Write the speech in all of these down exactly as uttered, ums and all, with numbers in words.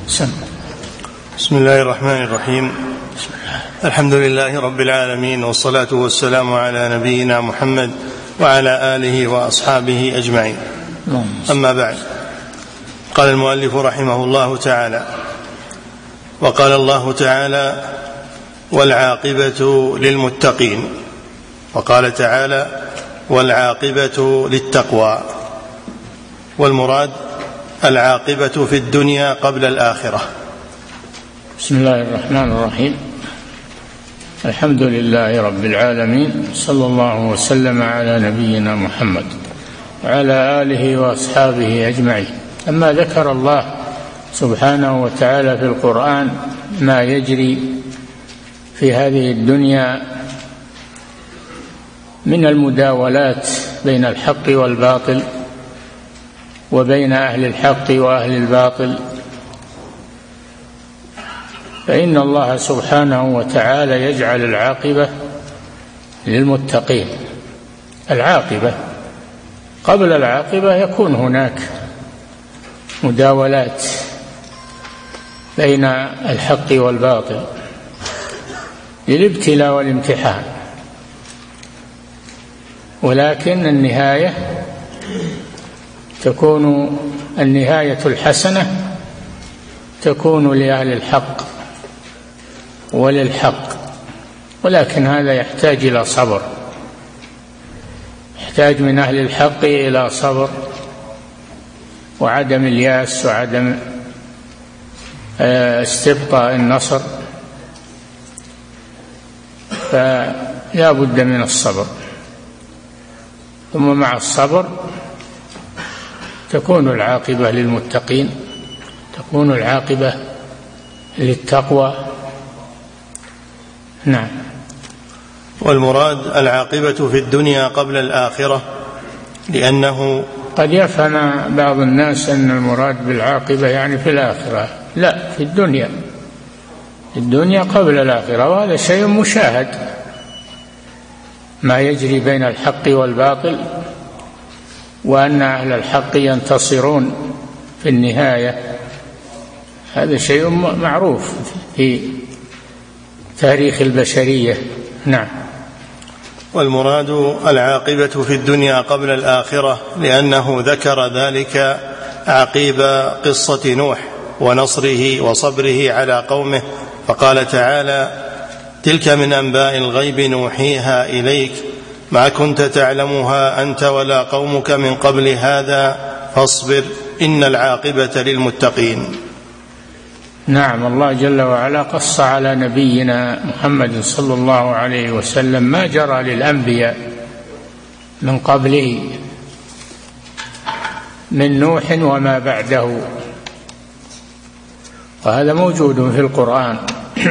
سم. بسم الله الرحمن الرحيم. الحمد لله رب العالمين، والصلاة والسلام على نبينا محمد وعلى آله وأصحابه أجمعين. أما بعد، قال المؤلف رحمه الله تعالى: وقال الله تعالى: والعاقبة للمتقين. وقال تعالى: والعاقبة للتقوى. والمراد العاقبة في الدنيا قبل الآخرة. بسم الله الرحمن الرحيم. الحمد لله رب العالمين، صلى الله وسلم على نبينا محمد وعلى آله وأصحابه أجمعين. أما ذكر الله سبحانه وتعالى في القرآن ما يجري في هذه الدنيا من المداولات بين الحق والباطل، وبين أهل الحق وأهل الباطل، فإن الله سبحانه وتعالى يجعل العاقبة للمتقين. العاقبة قبل العاقبة يكون هناك مداولات بين الحق والباطل للابتلاء والامتحان، ولكن النهاية تكون النهاية الحسنة تكون لأهل الحق وللحق، ولكن هذا يحتاج إلى صبر، يحتاج من أهل الحق إلى صبر وعدم الياس وعدم استبقاء النصر، فلا بد من الصبر. ثم مع الصبر تكون العاقبة للمتقين، تكون العاقبة للتقوى. نعم. والمراد العاقبة في الدنيا قبل الآخرة، لأنه قد يفهم بعض الناس أن المراد بالعاقبة يعني في الآخرة. لا، في الدنيا، في الدنيا قبل الآخرة، وهذا شيء مشاهد، ما يجري بين الحق والباطل، وأن أهل الحق ينتصرون في النهاية، هذا شيء معروف في تاريخ البشرية. نعم. والمراد العاقبة في الدنيا قبل الآخرة، لأنه ذكر ذلك عقيب قصة نوح ونصره وصبره على قومه، فقال تعالى: تلك من أنباء الغيب نوحيها إليك ما كنت تعلمها أنت ولا قومك من قبل هذا فاصبر إن العاقبة للمتقين. نعم. الله جل وعلا قص على نبينا محمد صلى الله عليه وسلم ما جرى للأنبياء من قبله من نوح وما بعده، وهذا موجود في القرآن.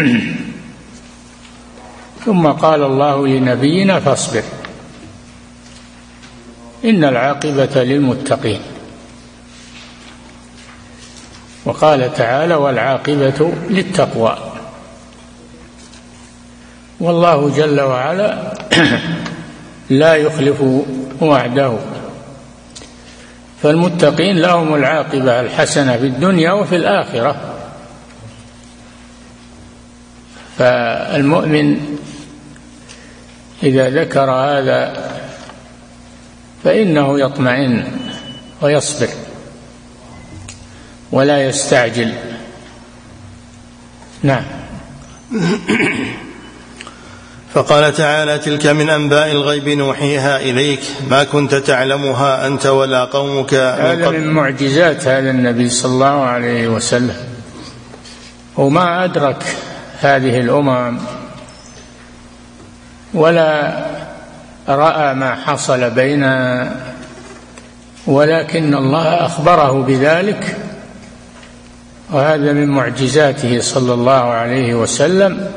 ثم قال الله لنبينا: فاصبر إن العاقبة للمتقين. وقال تعالى: والعاقبة للتقوى. والله جل وعلا لا يخلف وعده، فالمتقين لهم العاقبة الحسنة في الدنيا وفي الآخرة. فالمؤمن إذا ذكر هذا فإنه يطمئن ويصبر ولا يستعجل. نعم. فقال تعالى: تلك من أنباء الغيب نوحيها إليك ما كنت تعلمها أنت ولا قومك من قبل. هذا من معجزات هذا النبي صلى الله عليه وسلم، وما أدرك هذه الأمم ولا رأى ما حصل بيننا، ولكن الله أخبره بذلك، وهذا من معجزاته صلى الله عليه وسلم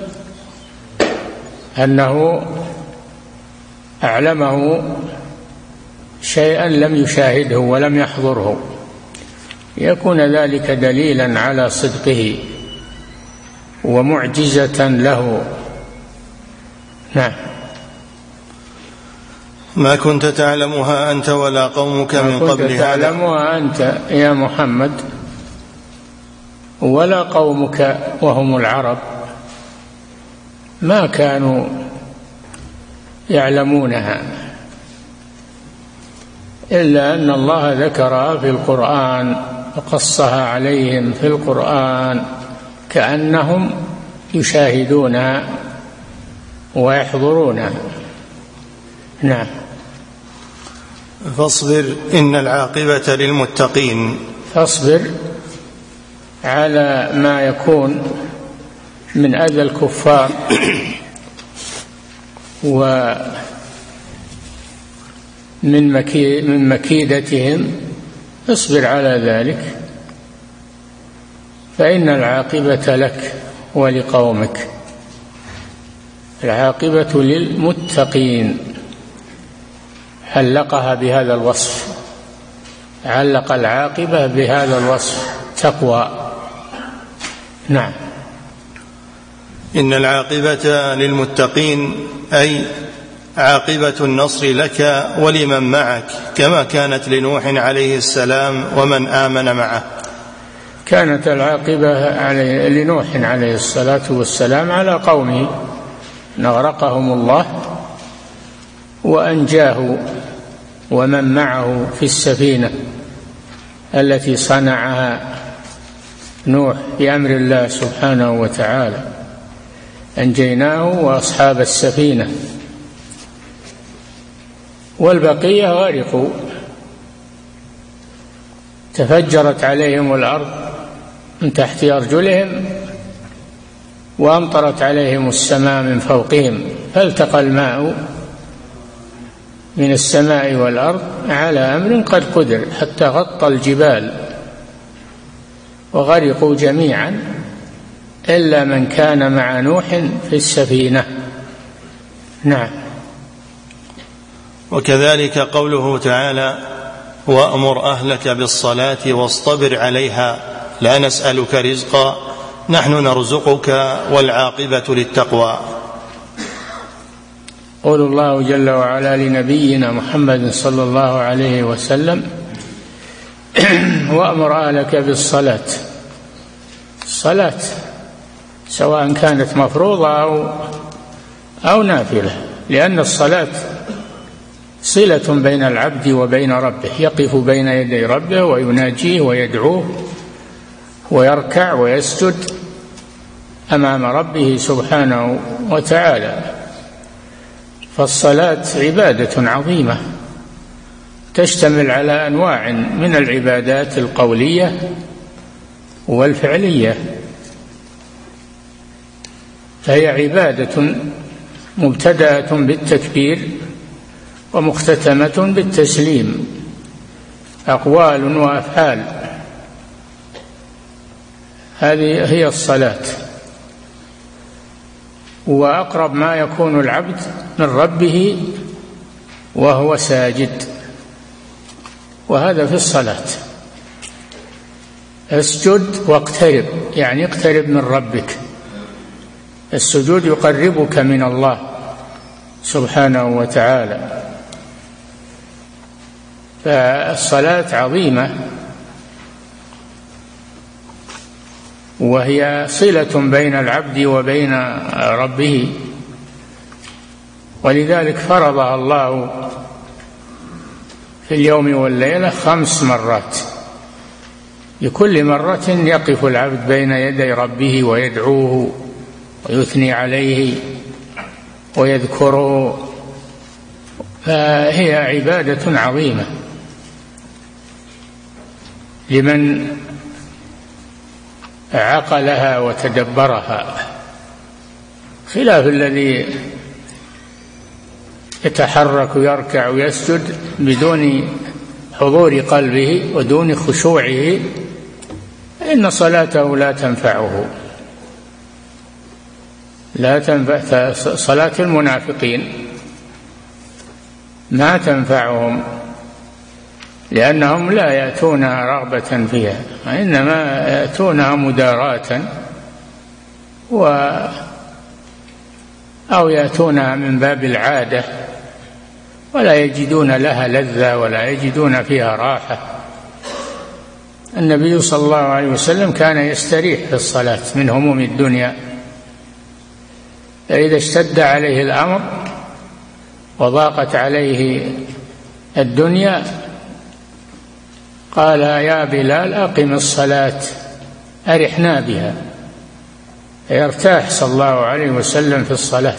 أنه أعلمه شيئا لم يشاهده ولم يحضره، يكون ذلك دليلا على صدقه ومعجزة له. نعم. ما كنت تعلمها أنت ولا قومك من قبل هذا. تعلمها أنت يا محمد ولا قومك وهم العرب ما كانوا يعلمونها، إلا أن الله ذكرها في القرآن وقصها عليهم في القرآن كأنهم يشاهدونها ويحضرونها. نعم. فاصبر إن العاقبة للمتقين. فاصبر على ما يكون من أذى الكفار ومن من مكيدتهم، اصبر على ذلك، فإن العاقبة لك ولقومك. العاقبة للمتقين، علقها بهذا الوصف، علق العاقبة بهذا الوصف، تقوى. نعم. إن العاقبة للمتقين أي عاقبة النصر لك ولمن معك، كما كانت لنوح عليه السلام ومن آمن معه. كانت العاقبة علي لنوح عليه الصلاة والسلام على قومه، نغرقهم الله وأنجاه ومن معه في السفينة التي صنعها نوح بأمر الله سبحانه وتعالى، أنجيناه وأصحاب السفينة، والبقية غرقوا، تفجرت عليهم الأرض من تحت أرجلهم وأمطرت عليهم السماء من فوقهم، فالتقى الماء من السماء والأرض على أمر قد قدر حتى غطى الجبال، وغرقوا جميعا إلا من كان مع نوح في السفينة. نعم. وكذلك قوله تعالى: وأمر أهلك بالصلاة واصطبر عليها لا نسألك رزقا نحن نرزقك والعاقبة للتقوى. قول الله جل وعلا لنبينا محمد صلى الله عليه وسلم: وأمر أهلك بالصلاة. الصلاة سواء كانت مفروضة أو أو نافلة، لأن الصلاة صلة بين العبد وبين ربه، يقف بين يدي ربه ويناجيه ويدعوه ويركع ويسجد أمام ربه سبحانه وتعالى. فالصلاة عبادة عظيمة تشتمل على أنواع من العبادات القولية والفعلية، فهي عبادة مبتدأة بالتكبير ومختتمة بالتسليم، أقوال وأفعال، هذه هي الصلاة. وأقرب ما يكون العبد من ربه وهو ساجد، وهذا في الصلاة. اسجد واقترب، يعني اقترب من ربك. السجود يقربك من الله سبحانه وتعالى. فالصلاة عظيمة، وهي صلة بين العبد وبين ربه، ولذلك فرضها الله في اليوم والليلة خمس مرات، لكل مرة يقف العبد بين يدي ربه ويدعوه ويثني عليه ويذكره، فهي عبادة عظيمة لمن عقلها وتدبرها، خلاف الذي يتحرك ويركع ويسجد بدون حضور قلبه ودون خشوعه، إن صلاته لا تنفعه، لا تنفع. صلاة المنافقين ما تنفعهم، لأنهم لا يأتونها رغبة فيها، وإنما يأتونها مداراة و أو يأتونها من باب العادة، ولا يجدون لها لذة ولا يجدون فيها راحة. النبي صلى الله عليه وسلم كان يستريح في الصلاة من هموم الدنيا، فإذا اشتد عليه الأمر وضاقت عليه الدنيا قال يا بلال أقم الصلاة أرحنا بها، يرتاح صلى الله عليه وسلم في الصلاة،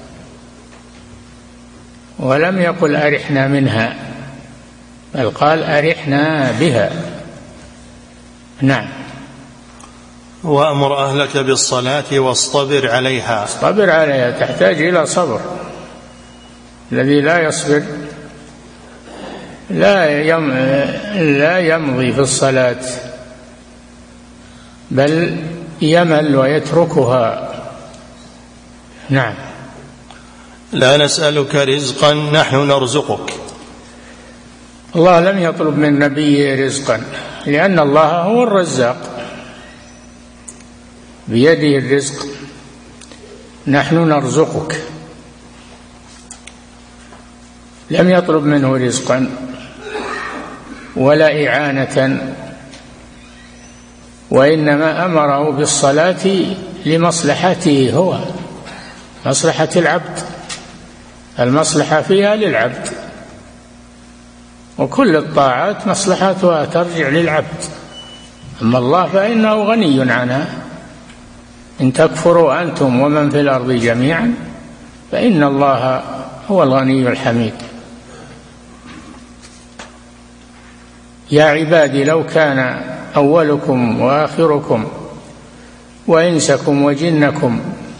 ولم يقل أرحنا منها بل قال أرحنا بها. نعم. وأمر أهلك بالصلاة واصطبر عليها. اصطبر عليها تحتاج إلى صبر، الذي لا يصبر لا يم لا يمضي في الصلاة بل يمل ويتركها. نعم. لا نسألك رزقا نحن نرزقك. الله لم يطلب من نبيه رزقا، لأن الله هو الرزاق بيده الرزق، نحن نرزقك، لم يطلب منه رزقا ولا إعانة، وإنما أمره بالصلاة لمصلحته هو، مصلحة العبد، المصلحة فيها للعبد، وكل الطاعات مصلحتها ترجع للعبد، أما الله فإنه غني عنها، إن تكفروا أنتم ومن في الأرض جميعا فإن الله هو الغني الحميد. يا عبادي لو كان أولكم وآخركم وإنسكم وجنكم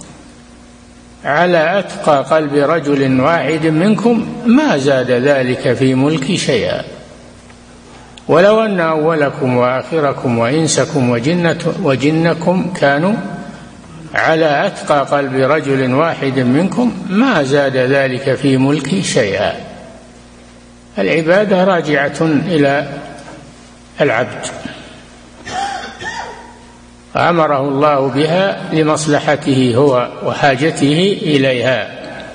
على أتقى قلب رجل واحد منكم ما زاد ذلك في ملكي شيئا، ولو أن أولكم وآخركم وإنسكم وجنكم كانوا على أتقى قلب رجل واحد منكم ما زاد ذلك في ملكي شيئا. العبادة راجعة إلى العبد، أمره الله بها لمصلحته هو وحاجته إليها.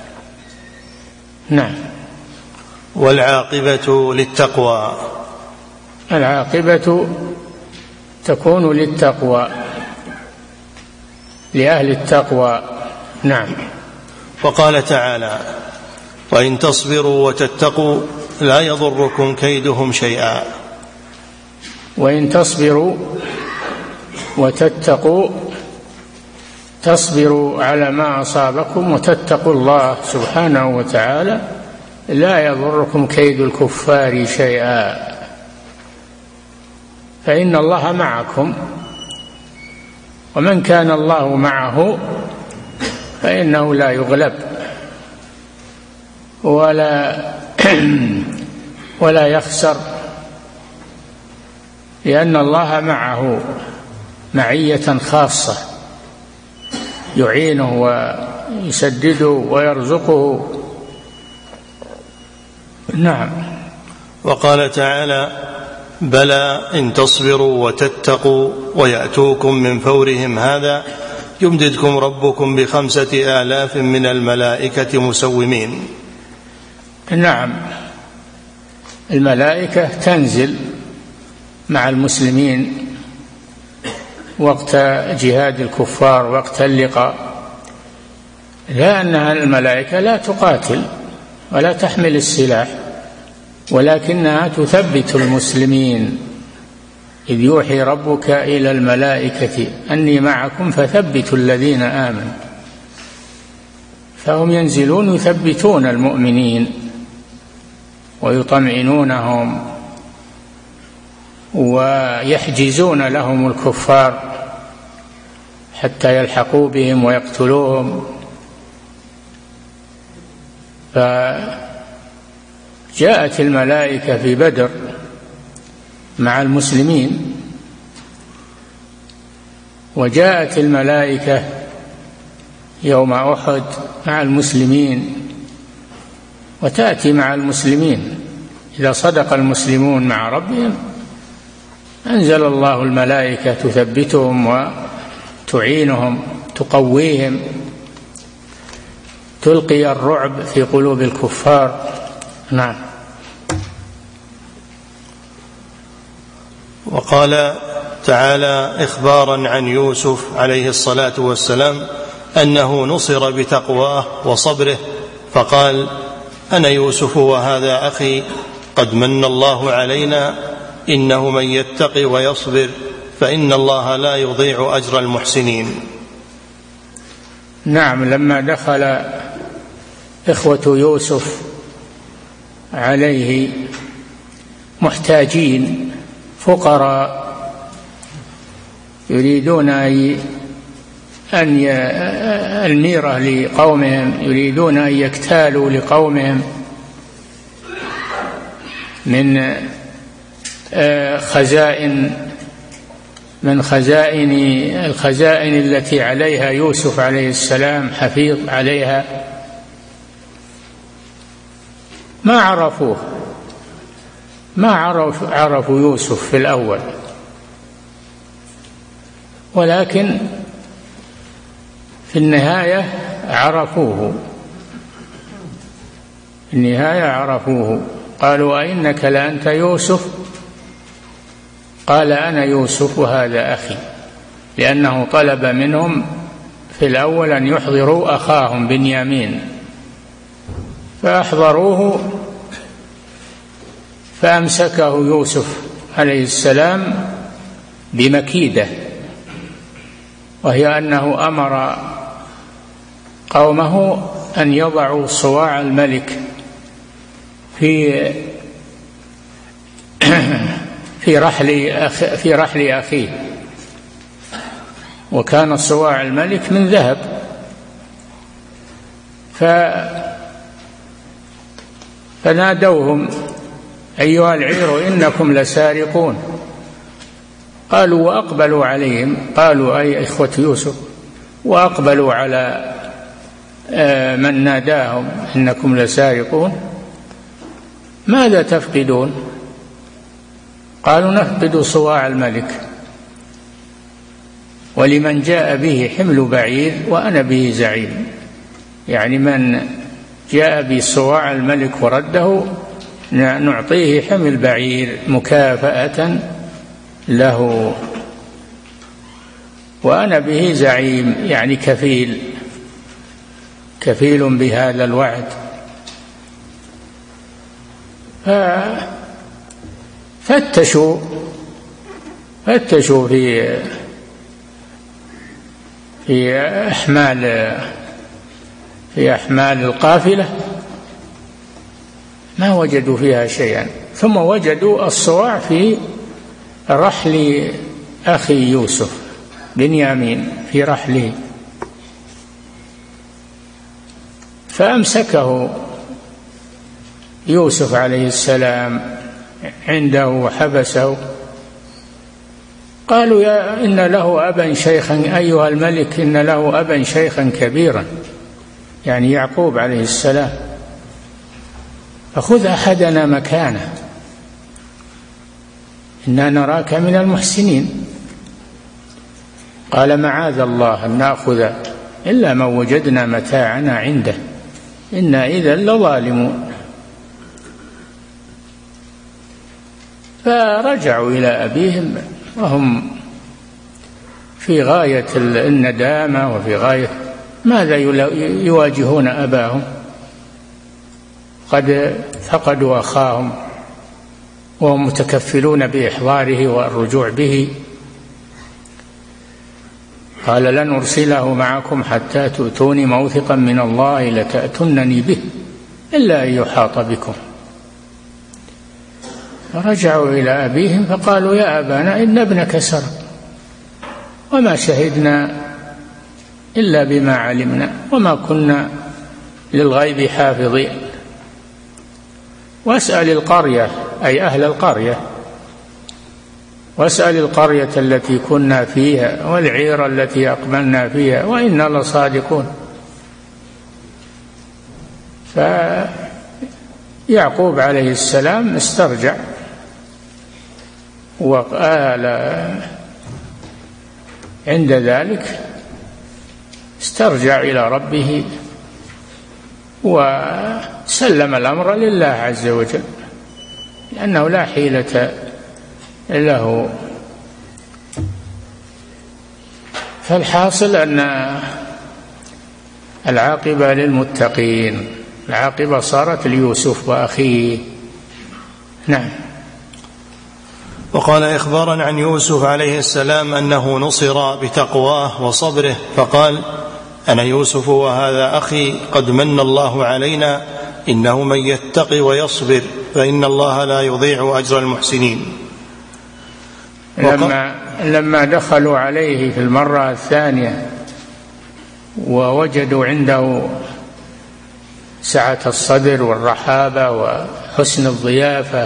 نعم. والعاقبة للتقوى. العاقبة تكون للتقوى، لأهل التقوى. نعم. وقال تعالى وإن تصبروا وتتقوا لا يضركم كيدهم شيئا. وإن تصبروا وتتقوا، تصبروا على ما أصابكم وتتقوا الله سبحانه وتعالى لا يضركم كيد الكفار شيئا، فإن الله معكم، ومن كان الله معه فإنه لا يغلب ولا ولا يخسر، لأن الله معه معية خاصة، يعينه ويسدده ويرزقه. نعم. وقال تعالى بلى إن تصبروا وتتقوا ويأتوكم من فورهم هذا يمددكم ربكم بخمسة آلاف من الملائكة مسومين. نعم. الملائكة تنزل مع المسلمين وقت جهاد الكفار، وقت اللقاء، لأنها الملائكة لا تقاتل ولا تحمل السلاح، ولكنها تثبت المسلمين، إذ يوحي ربك إلى الملائكة أني معكم فثبتوا الذين آمنوا، فهم ينزلون يثبتون المؤمنين ويطمئنونهم ويحجزون لهم الكفار حتى يلحقوا بهم ويقتلوهم. فجاءت الملائكة في بدر مع المسلمين، وجاءت الملائكة يوم أحد مع المسلمين، وتأتي مع المسلمين إذا صدق المسلمون مع ربهم أنزل الله الملائكة تثبتهم وتعينهم تقويهم، تلقي الرعب في قلوب الكفار. نعم. وقال تعالى إخبارا عن يوسف عليه الصلاة والسلام أنه نصر بتقواه وصبره، فقال: أنا يوسف وهذا أخي قد من الله علينا إنه من يتق ويصبر فإن الله لا يضيع أجر المحسنين. نعم، لما دخل إخوة يوسف عليه محتاجين فقراء يريدون أن الميرة لقومهم، يريدون أن يكتالوا لقومهم من خزائن من خزائن الخزائن التي عليها يوسف عليه السلام حفيظ عليها، ما عرفوه ما عرف عرفوا يوسف في الأول، ولكن في النهاية عرفوه في النهاية عرفوه قالوا: أئنك لأنت يوسف؟ قال: أنا يوسف وهذا أخي، لأنه طلب منهم في الأول أن يحضروا أخاهم بنيامين، فأحضروه فأمسكه يوسف عليه السلام بمكيدة، وهي أنه أمر قومه أن يضعوا صواع الملك في في رحل أخ في رحل أخيه، وكان صواع الملك من ذهب، ف فنادوهم: أيها العير إنكم لسارقون. قالوا وأقبلوا عليهم، قالوا أي إخوة يوسف، وأقبلوا على من ناداهم: إنكم لسارقون، ماذا تفقدون؟ قالوا: نفقد صواع الملك، ولمن جاء به حمل بعير وأنا به زعيم. يعني من جاء بصواع الملك ورده نعطيه حمل بعير مكافأة له، وأنا به زعيم، يعني كفيل كفيل بهذا الوعد. فتشوا فتشوا في في أحمال في أحمال القافلة، ما وجدوا فيها شيئا، ثم وجدوا الصواع في رحل أخي يوسف بنيامين في رحله، فأمسكه يوسف عليه السلام عنده وحبسه. قالوا: يا إن له أبا شيخا أيها الملك، إن له أبا شيخا كبيرا، يعني يعقوب عليه السلام، فخذ أحدنا مكانه إنا نراك من المحسنين. قال: معاذ الله أن نأخذ إلا من وجدنا متاعنا عنده إنا إذا لظالمون. فرجعوا إلى أبيهم وهم في غاية الندامة وفي غاية ماذا يواجهون أباهم، قد فقدوا أخاهم وهم متكفلون بإحضاره والرجوع به. قال: لن أرسله معكم حتى تؤتوني موثقا من الله لتأتونني به إلا أن يحاط بكم. فرجعوا إلى أبيهم فقالوا: يا أبانا إن ابنك سرق وما شهدنا إلا بما علمنا وما كنا للغيب حافظين، واسأل القرية أي أهل القرية، واسأل القرية التي كنا فيها والعير التي أقبلنا فيها وإنا لصادقون. فيعقوب عليه السلام استرجع وقال عند ذلك استرجع إلى ربه وسلم الأمر لله عز وجل، لأنه لا حيلة له فالحاصل أن العاقبة للمتقين، العاقبة صارت ليوسف وأخيه. نعم. وقال إخبارا عن يوسف عليه السلام أنه نصر بتقواه وصبره، فقال: أنا يوسف وهذا أخي، قد من الله علينا، إنه من يتقي ويصبر فإن الله لا يضيع أجر المحسنين. لما, لما دخلوا عليه في المرة الثانية ووجدوا عنده سعة الصدر والرحابة وحسن الضيافة،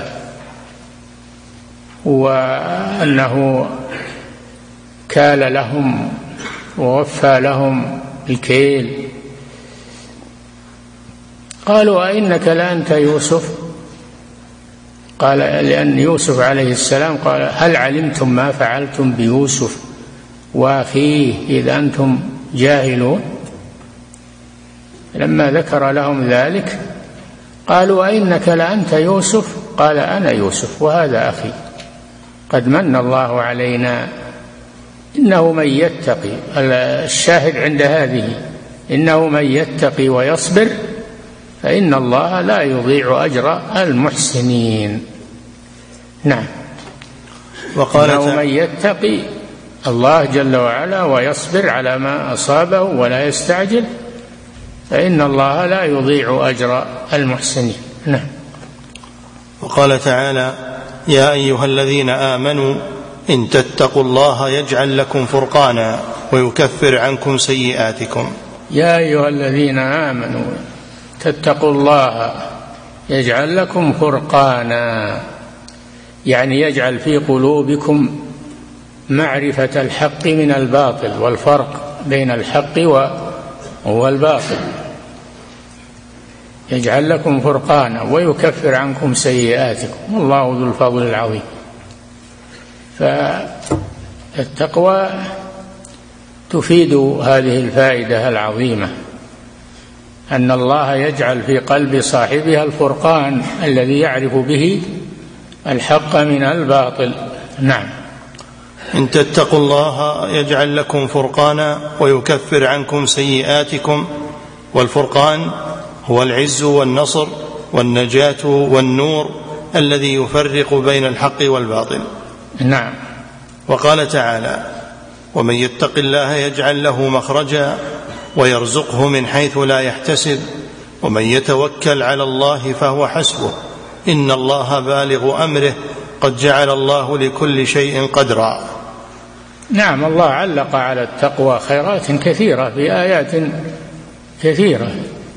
وأنه كال لهم ووفى لهم الكيل، قالوا: أئنك لأنت يوسف؟ قال: لأن يوسف عليه السلام قال: هل علمتم ما فعلتم بيوسف وأخيه إذ أنتم جاهلون؟ لما ذكر لهم ذلك قالوا: أئنك لأنت يوسف؟ قال: أنا يوسف وهذا أخي، قد من الله علينا، إنه من يتقي. الشاهد عند هذه: إنه من يتقي ويصبر فإن الله لا يضيع أجر المحسنين. نعم. وقال: إنه من يتقي الله جل وعلا ويصبر على ما أصابه ولا يستعجل فإن الله لا يضيع أجر المحسنين. نعم. وقال تعالى: يا أيها الذين آمنوا إن تتقوا الله يجعل لكم فرقانا ويكفر عنكم سيئاتكم. يا أيها الذين آمنوا تتقوا الله يجعل لكم فرقانا، يعني يجعل في قلوبكم معرفة الحق من الباطل والفرق بين الحق والباطل. يجعل لكم فرقانا ويكفر عنكم سيئاتكم والله ذو الفضل العظيم. فالتقوى تفيد هذه الفائدة العظيمة، أن الله يجعل في قلب صاحبها الفرقان الذي يعرف به الحق من الباطل. نعم. إن تتقوا الله يجعل لكم فرقانا ويكفر عنكم سيئاتكم. والفرقان هو العز والنصر والنجاة والنور الذي يفرق بين الحق والباطل. نعم. وقال تعالى: ومن يتق الله يجعل له مخرجا ويرزقه من حيث لا يحتسب ومن يتوكل على الله فهو حسبه إن الله بالغ أمره قد جعل الله لكل شيء قدرا. نعم. الله علق على التقوى خيرات كثيرة في آيات كثيرة،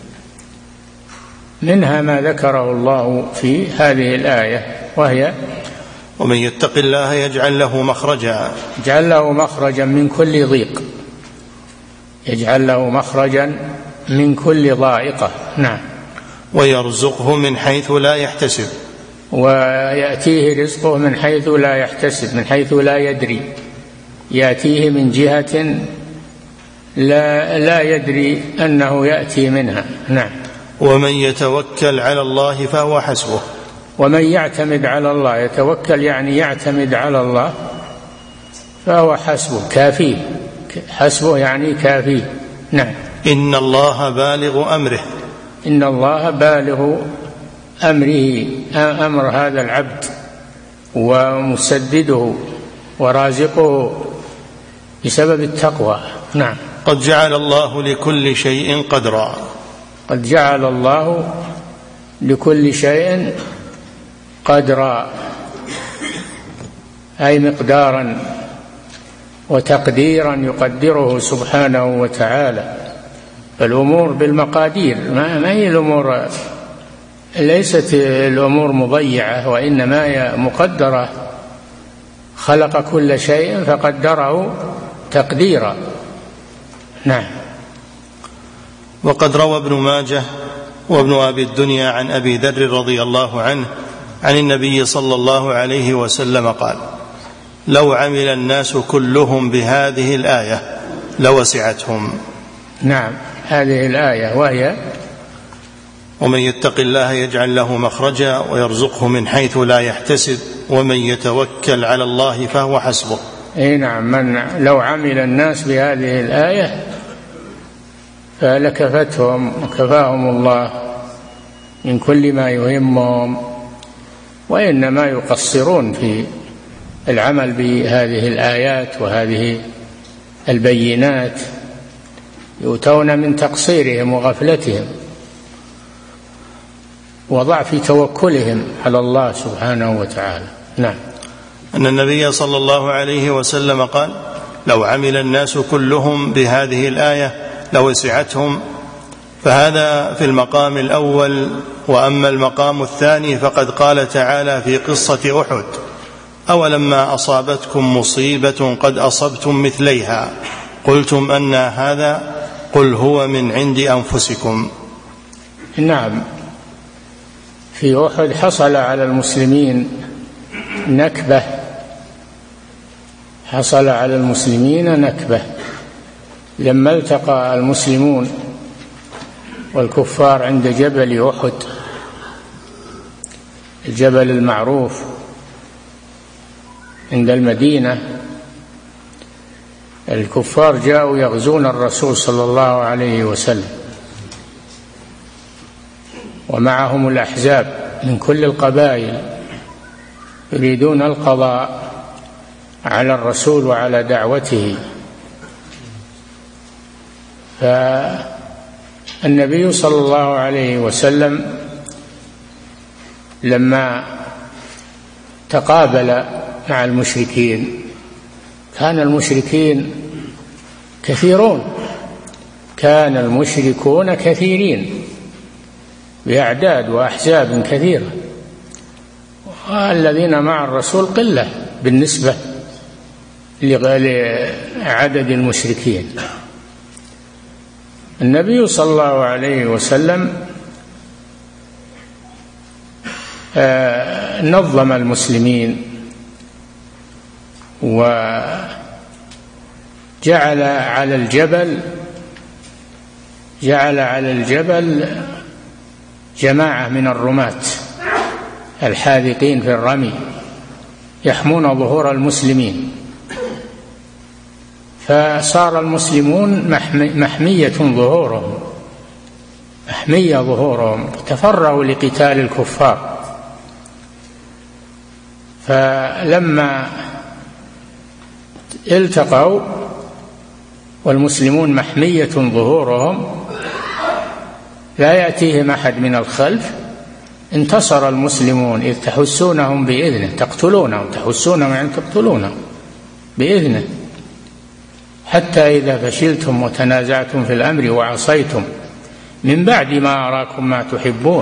منها ما ذكره الله في هذه الآية وهي: ومن يتق الله يجعل له مخرجا. يجعل له مخرجا من كل ضيق، يجعل له مخرجا من كل ضائقة. نعم. ويرزقه من حيث لا يحتسب، ويأتيه رزقه من حيث لا يحتسب، من حيث لا يدري، يأتيه من جهة لا, لا يدري أنه يأتي منها. نعم. ومن يتوكل على الله فهو حسبه. ومن يعتمد على الله، يتوكل يعني يعتمد على الله، فهو حسبه كافيه، حسبه يعني كافيه. نعم. إن الله بالغ أمره. إن الله بالغ أمره، أمر هذا العبد ومسدده ورازقه بسبب التقوى. نعم. قد جعل الله لكل شيء قدرا. قد جعل الله لكل شيء قدرا، أي مقدارا وتقديرا يقدره سبحانه وتعالى. الأمور بالمقادير، ما هي الأمور، ليست الأمور مضيعة، وإنما هي مقدرة. خلق كل شيء فقدره تقديرا. نعم. وقد روى ابن ماجه وابن أبي الدنيا عن أبي ذر رضي الله عنه عن النبي صلى الله عليه وسلم قال: لو عمل الناس كلهم بهذه الآية لوسعتهم. نعم. هذه الآية وهي: ومن يتق الله يجعل له مخرجا ويرزقه من حيث لا يحتسب ومن يتوكل على الله فهو حسبه. اي نعم، من لو عمل الناس بهذه الآية فلكفتهم وكفاهم الله من كل ما يهمهم، وإنما يقصرون في العمل بهذه الآيات وهذه البينات، يؤتون من تقصيرهم وغفلتهم وضعف توكلهم على الله سبحانه وتعالى. نعم. أن النبي صلى الله عليه وسلم قال: لو عمل الناس كلهم بهذه الآية لوسعتهم. فهذا في المقام الأول. وأما المقام الثاني فقد قال تعالى في قصة أحد: أولما أصابتكم مصيبة قد أصبتم مثليها قلتم أنى هذا قل هو من عند أنفسكم. نعم، في أحد حصل على المسلمين نكبة، حصل على المسلمين نكبة لما التقى المسلمون والكفار عند جبل أحد، الجبل المعروف عند المدينة. الكفار جاءوا يغزون الرسول صلى الله عليه وسلم، ومعهم الأحزاب من كل القبائل يريدون القضاء على الرسول وعلى دعوته. فالنبي صلى الله عليه وسلم لما تقابل مع المشركين، كان المشركين كثيرون، كان المشركون كثيرين بأعداد وأحزاب كثيرة، والذين مع الرسول قلة بالنسبة لعدد المشركين. النبي صلى الله عليه وسلم نظم المسلمين وجعل على الجبل جعل على الجبل جماعة من الرماة الحاذقين في الرمي يحمون ظهور المسلمين، فصار المسلمون محمية ظهورهم محمية ظهورهم تفرغوا لقتال الكفار. فلما التقوا والمسلمون محمية ظهورهم لا يأتيهم أحد من الخلف، انتصر المسلمون إذ تحسونهم بإذنه، تقتلونهم تحسونهم يعني تقتلونهم بإذنه، حتى إذا فشلتم وتنازعتم في الأمر وعصيتم من بعد ما أراكم ما تحبون.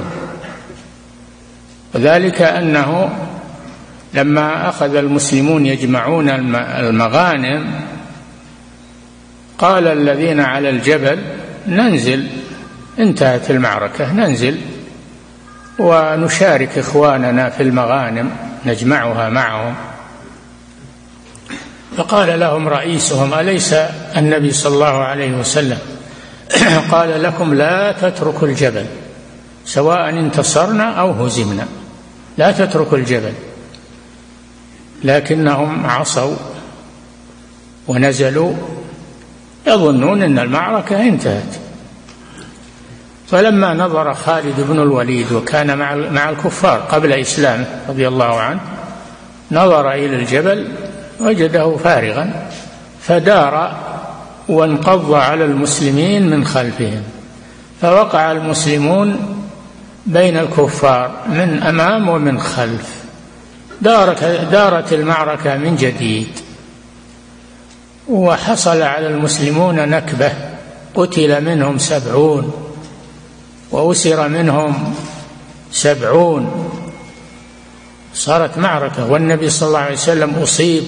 وذلك أنه لما أخذ المسلمون يجمعون المغانم قال الذين على الجبل ننزل، انتهت المعركة ننزل ونشارك إخواننا في المغانم نجمعها معهم. فقال لهم رئيسهم: أليس النبي صلى الله عليه وسلم قال لكم لا تتركوا الجبل سواء انتصرنا أو هزمنا، لا تتركوا الجبل. لكنهم عصوا ونزلوا يظنون أن المعركة انتهت. فلما نظر خالد بن الوليد وكان مع الكفار قبل إسلامه رضي الله عنه، نظر إلى الجبل وجده فارغا، فدار وانقض على المسلمين من خلفهم، فوقع المسلمون بين الكفار من أمام ومن خلف، دارت, دارت المعركة من جديد، وحصل على المسلمون نكبة، قتل منهم سبعون وأسر منهم سبعون، صارت معركة. والنبي صلى الله عليه وسلم أصيب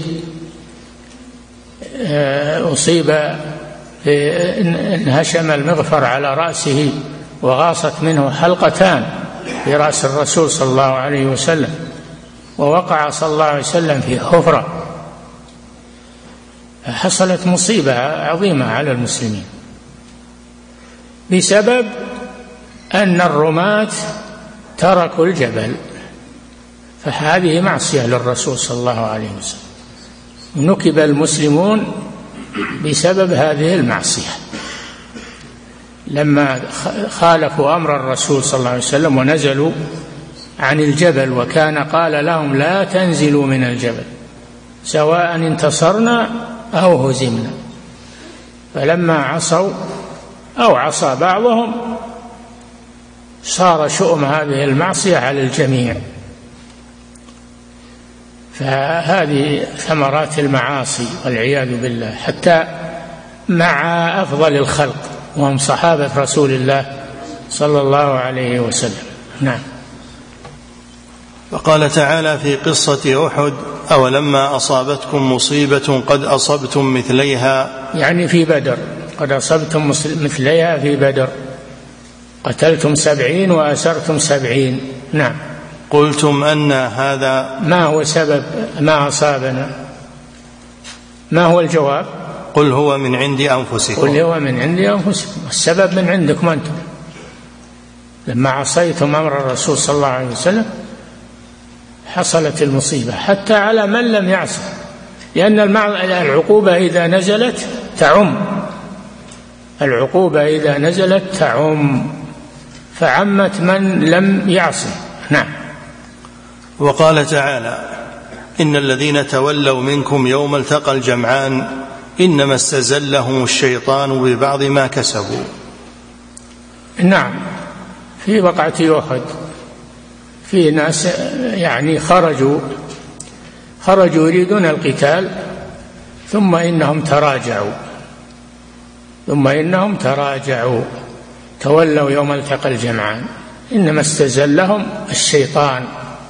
أصيب انهشم المغفر على رأسه وغاصت منه حلقتان في رأس الرسول صلى الله عليه وسلم، ووقع صلى الله عليه وسلم في حفرة. حصلت مصيبة عظيمة على المسلمين بسبب أن الرماة تركوا الجبل، فهذه معصية للرسول صلى الله عليه وسلم، نكب المسلمون بسبب هذه المعصية، لما خالفوا أمر الرسول صلى الله عليه وسلم ونزلوا عن الجبل، وكان قال لهم لا تنزلوا من الجبل سواء انتصرنا أو هزمنا. فلما عصوا أو عصى بعضهم صار شؤم هذه المعصية على الجميع. فهذه ثمرات المعاصي والعياذ بالله، حتى مع أفضل الخلق وهم صحابة رسول الله صلى الله عليه وسلم. نعم. وقال تعالى في قصة أحد: أولما أصابتكم مصيبة قد أصبتم مثليها، يعني في بدر، قد أصبتم مثليها في بدر، قتلتم سبعين وأسرتم سبعين. نعم. قلتم أن هذا، ما هو سبب ما أصابنا؟ ما هو الجواب؟ قل هو من عند أنفسكم. قل هو من عند أنفسكم، السبب من عندكم أنتم، لما عصيتم أمر الرسول صلى الله عليه وسلم حصلت المصيبة، حتى على من لم يعص، لأن العقوبة إذا نزلت تعم، العقوبة إذا نزلت تعم، فعمت من لم يعصي. نعم. وقال تعالى: إن الذين تولوا منكم يوم التقى الجمعان إنما استزلهم الشيطان ببعض ما كسبوا. نعم. في وقعة أحد في ناس يعني خرجوا خرجوا يريدون القتال، ثم إنهم تراجعوا ثم إنهم تراجعوا تولوا يوم التقى الجمعان، إنما استزلهم الشيطان،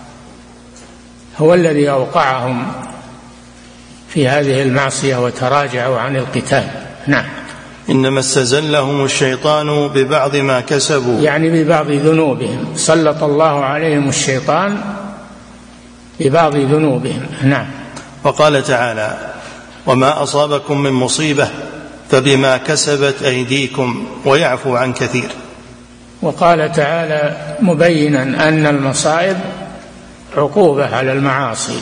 هو الذي أوقعهم في هذه المعصية وتراجعوا عن القتال. نعم. إنما استزلهم الشيطان ببعض ما كسبوا، يعني ببعض ذنوبهم، سلط الله عليهم الشيطان ببعض ذنوبهم. نعم. وقال تعالى: وما أصابكم من مصيبة فبما كسبت أيديكم ويعفو عن كثير. وقال تعالى مبينا أن المصائب عقوبة على المعاصي،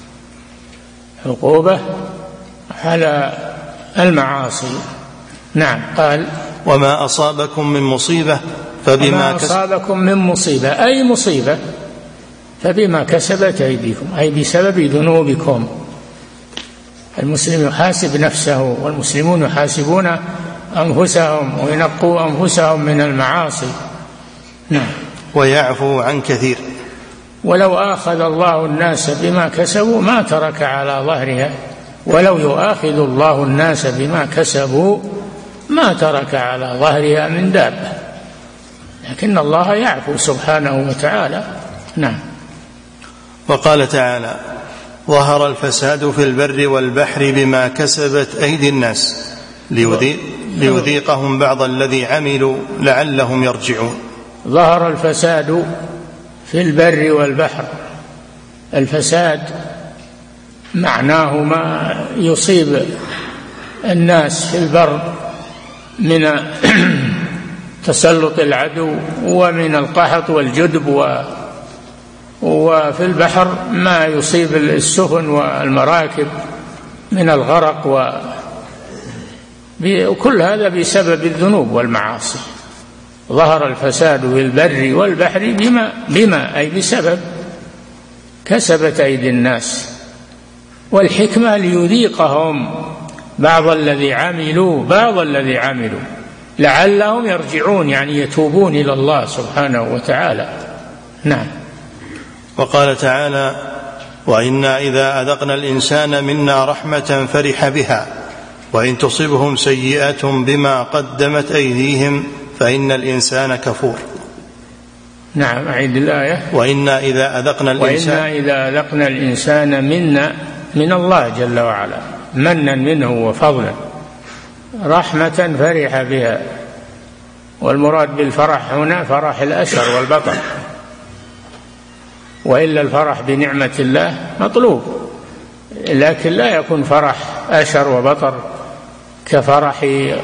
عقوبة على المعاصي. نعم. قال: وما أصابكم من مصيبة فبما كسبت أصابكم من مصيبة، أي مصيبة، فبما كسبت أيديكم، أي بسبب ذنوبكم. المسلم يحاسب نفسه، والمسلمون يحاسبون أنفسهم وينقوا أنفسهم من المعاصي. نعم. ويعفو عن كثير. ولو آخذ الله الناس بما كسبوا ما ترك على ظهرها، ولو يؤاخذ الله الناس بما كسبوا ما ترك على ظهرها من دابة، لكن الله يعفو سبحانه وتعالى. نعم. وقال تعالى: ظهر الفساد في البر والبحر بما كسبت أيدي الناس ليذيقهم بعض الذي عملوا لعلهم يرجعون. ظهر الفساد في البر والبحر، الفساد معناه ما يصيب الناس في البر من تسلط العدو ومن القحط والجدب، وفي البحر ما يصيب السفن والمراكب من الغرق، وكل هذا بسبب الذنوب والمعاصي. ظهر الفساد في البر والبحر بما, بما أي بسبب كسبت أيدي الناس، والحكمة ليذيقهم بعض الذي عملوا بعض الذي عملوا لعلهم يرجعون، يعني يتوبون إلى الله سبحانه وتعالى. نعم. وقال تعالى: وإنا إذا أذقنا الإنسان منا رحمة فرح بها وإن تصبهم سيئة بما قدمت أيديهم فإن الإنسان كفور. نعم. أعيد الآية. وإنا إذا أذقنا الإنسان وإنا إذا أذقنا الإنسان منا، من الله جل وعلا، منا منه وفضلا، رحمة فرح بها، والمراد بالفرح هنا فرح الأشر والبطر، وإلا الفرح بنعمة الله مطلوب، لكن لا يكون فرح أشر وبطر كفرح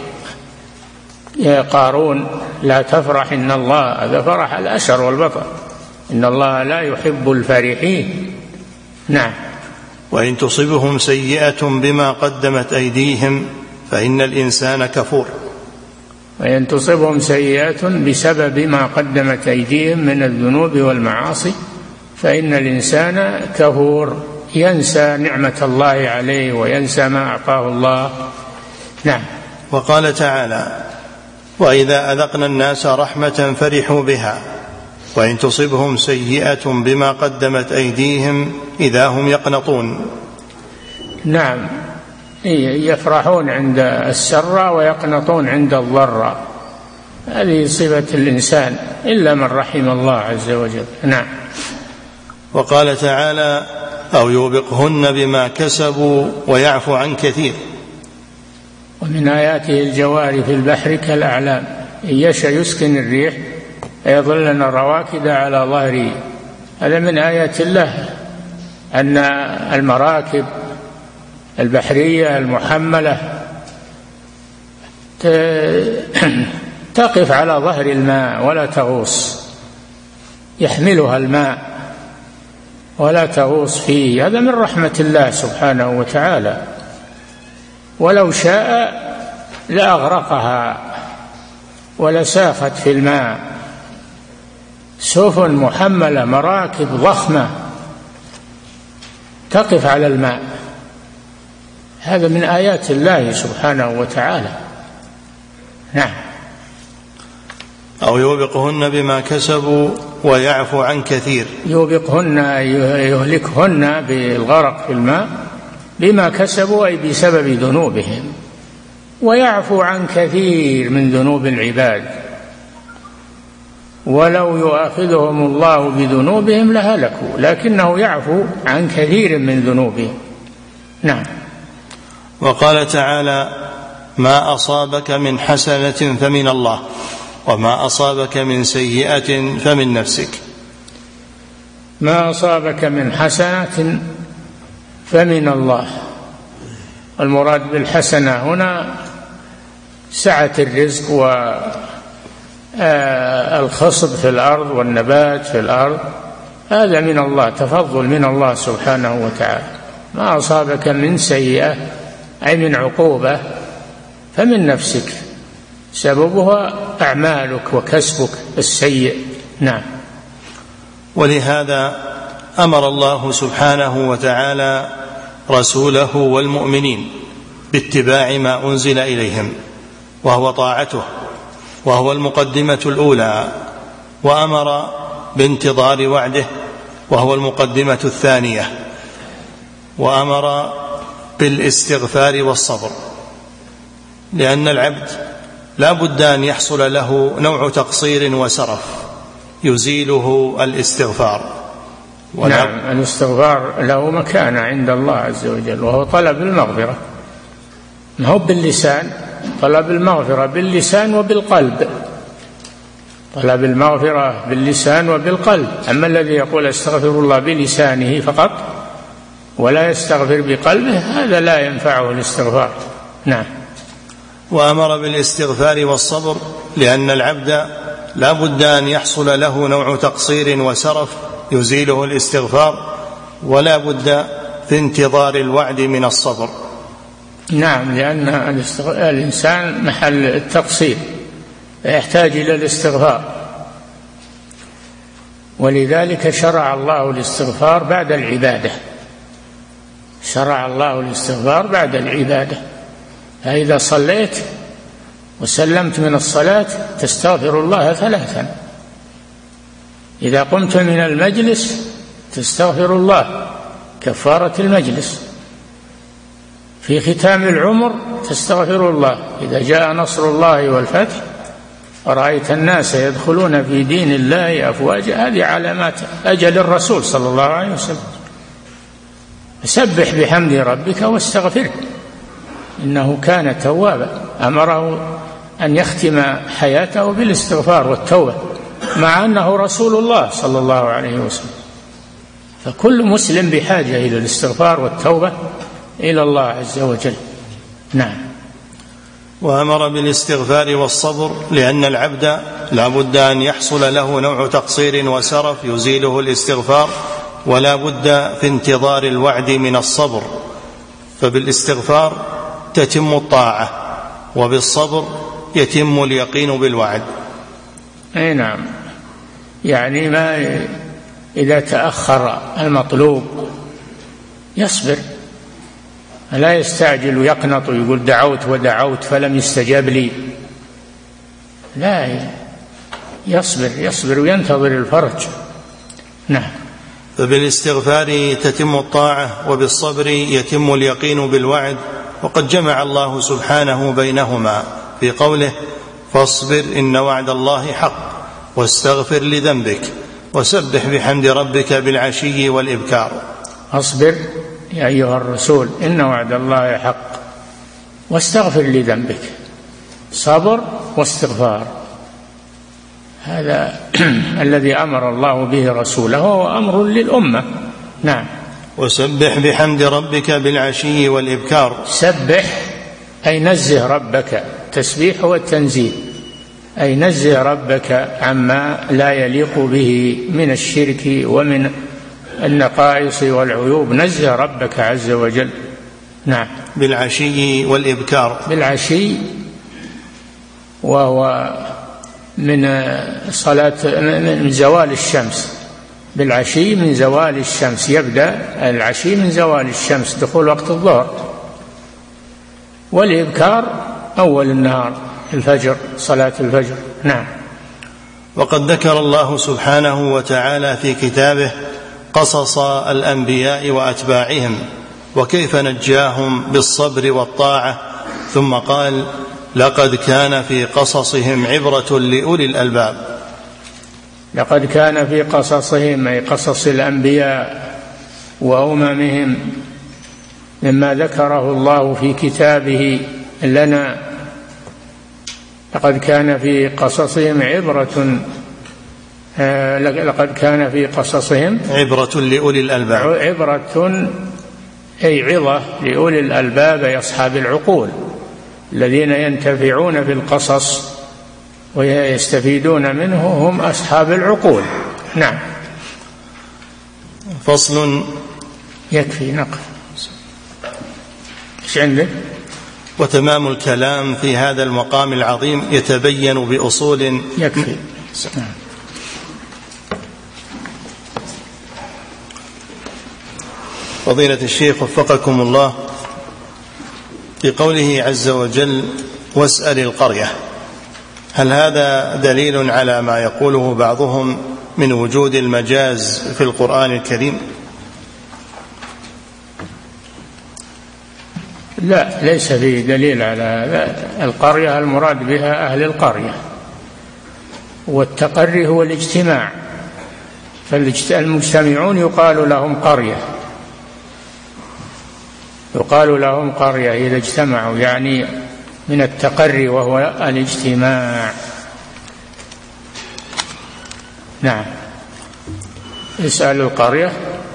قارون. لا تفرح إن الله، هذا فرح الأشر والبطر، إن الله لا يحب الفرحين. نعم. وإن تصبهم سيئة بما قدمت أيديهم فإن الإنسان كفور. وإن تصبهم سيئة بسبب ما قدمت أيديهم من الذنوب والمعاصي فإن الإنسان كفور، ينسى نعمة الله عليه وينسى ما أعطاه الله. نعم. وقال تعالى: وإذا أذقنا الناس رحمة فرحوا بها وإن تصبهم سيئة بما قدمت أيديهم إذا هم يقنطون. نعم، يفرحون عند السراء ويقنطون عند الضراء، هذه صفة الإنسان إلا من رحم الله عز وجل. نعم. وقال تعالى: أو يوبقهن بما كسبوا ويعفو عن كثير. ومن آياته الجوار في البحر كالأعلام إن يشأ يسكن الريح يظلن رواكد على ظهره. هذا من آيات الله، أن المراكب البحرية المحملة تقف على ظهر الماء ولا تغوص، يحملها الماء ولا تغوص فيه، هذا من رحمة الله سبحانه وتعالى. ولو شاء لأغرقها ولساخت في الماء، سفن محملة مراكب ضخمة تقف على الماء، هذا من آيات الله سبحانه وتعالى. نعم. أو يوبقهن بما كسبوا ويعفو عن كثير. يوبقهن يهلكهن بالغرق في الماء بما كسبوا أي بسبب ذنوبهم، ويعفو عن كثير من ذنوب العباد. ولو يؤاخذهم الله بذنوبهم لهلكوا لكنه يعفو عن كثير من ذنوبهم. نعم. وقال تعالى: ما أصابك من حسنة فمن الله وما أصابك من سيئة فمن نفسك. ما أصابك من حسنة فمن الله، المراد بالحسنة هنا سعة الرزق والخصب في الأرض والنبات في الأرض، هذا من الله، تفضل من الله سبحانه وتعالى. ما أصابك من سيئة أي من عقوبة فمن نفسك، سببها أعمالك وكسبك السيء. نعم. ولهذا أمر الله سبحانه وتعالى رسوله والمؤمنين باتباع ما أنزل إليهم وهو طاعته، وهو المقدمة الأولى، وأمر بانتظار وعده وهو المقدمة الثانية، وأمر بالاستغفار والصبر، لأن العبد لا بد أن يحصل له نوع تقصير وسرف يزيله الاستغفار. نعم، الاستغفار له مكانة عند الله عز وجل، وهو طلب المغفرة، ما هو باللسان، طلب المغفرة باللسان وبالقلب، طلب المغفرة باللسان وبالقلب. أما الذي يقول استغفر الله بلسانه فقط ولا يستغفر بقلبه هذا لا ينفعه الاستغفار. نعم. وأمر بالاستغفار والصبر لأن العبد لا بد أن يحصل له نوع تقصير وسرف يزيله الاستغفار، ولا بد في انتظار الوعد من الصبر. نعم، لأن الإنسان محل التقصير يحتاج إلى الاستغفار، ولذلك شرع الله الاستغفار بعد العبادة، شرع الله الاستغفار بعد العبادة. فإذا صليت وسلمت من الصلاة تستغفر الله ثلاثا، إذا قمت من المجلس تستغفر الله كفارة المجلس، في ختام العمر تستغفر الله، إذا جاء نصر الله والفتح ورأيت الناس يدخلون في دين الله أفواجا، هذه علامات أجل الرسول صلى الله عليه وسلم. سبح بحمد ربك واستغفره إنه كان توابا. أمره أن يختم حياته بالاستغفار والتوبة مع أنه رسول الله صلى الله عليه وسلم، فكل مسلم بحاجة إلى الاستغفار والتوبة إلى الله عز وجل. نعم. وأمر بالاستغفار والصبر لأن العبد لا بد أن يحصل له نوع تقصير وسرف يزيله الاستغفار، ولا بد في انتظار الوعد من الصبر، فبالاستغفار تتم الطاعة، وبالصبر يتم اليقين بالوعد. أي نعم، يعني ما إذا تأخر المطلوب يصبر، لا يستعجل ويقنط ويقول دعوت ودعوت فلم يستجاب لي، لا، يصبر يصبر وينتظر الفرج. نعم. فبالاستغفار تتم الطاعة، وبالصبر يتم اليقين بالوعد. وقد جمع الله سبحانه بينهما في قوله: فاصبر إن وعد الله حق واستغفر لذنبك وسبح بحمد ربك بالعشي والإبكار. أصبر يا أيها الرسول إن وعد الله حق واستغفر لذنبك، صبر واستغفار، هذا الذي أمر الله به رسوله، هو أمر للأمة. نعم. وسبح بحمد ربك بالعشي والإبكار. سبح أي نزه ربك، تسبيح والتنزيه، أي نزه ربك عما لا يليق به من الشرك ومن النقائص والعيوب، نزه ربك عز وجل. نعم. بالعشي والإبكار. بالعشي وهو من صلاة من زوال الشمس، بالعشي من زوال الشمس، يبدأ العشي من زوال الشمس دخول وقت الظهر، والإبكار أول النهار الفجر، صلاة الفجر. نعم. وقد ذكر الله سبحانه وتعالى في كتابه قصص الأنبياء وأتباعهم وكيف نجاهم بالصبر والطاعة، ثم قال: لقد كان في قصصهم عبرة لأولي الألباب. لقد كان في قصصهم أي قصص الأنبياء وأممهم مما ذكره الله في كتابه لنا، لقد كان في قصصهم عبرة لقد كان في قصصهم عبرة لأولي الألباب. عبرة أي عظة لأولي الألباب، أي أصحاب العقول الذين ينتفعون بالقصص ويستفيدون منه، هم أصحاب العقول. نعم. فصل. يكفي نقف. ايش عندك؟ وتمام الكلام في هذا المقام العظيم يتبين بأصول. يكفي. نعم. فضيلة الشيخ وفقكم الله، في قوله عز وجل: واسأل القرية، هل هذا دليل على ما يقوله بعضهم من وجود المجاز في القرآن الكريم؟ لا، ليس فيه دليل على هذا. القرية المراد بها أهل القرية، والتقري هو الاجتماع، فالمجتمعون يقال لهم قرية، يقال لهم قرية إذا اجتمعوا، يعني من التقري وهو الاجتماع. نعم. اسأل القرية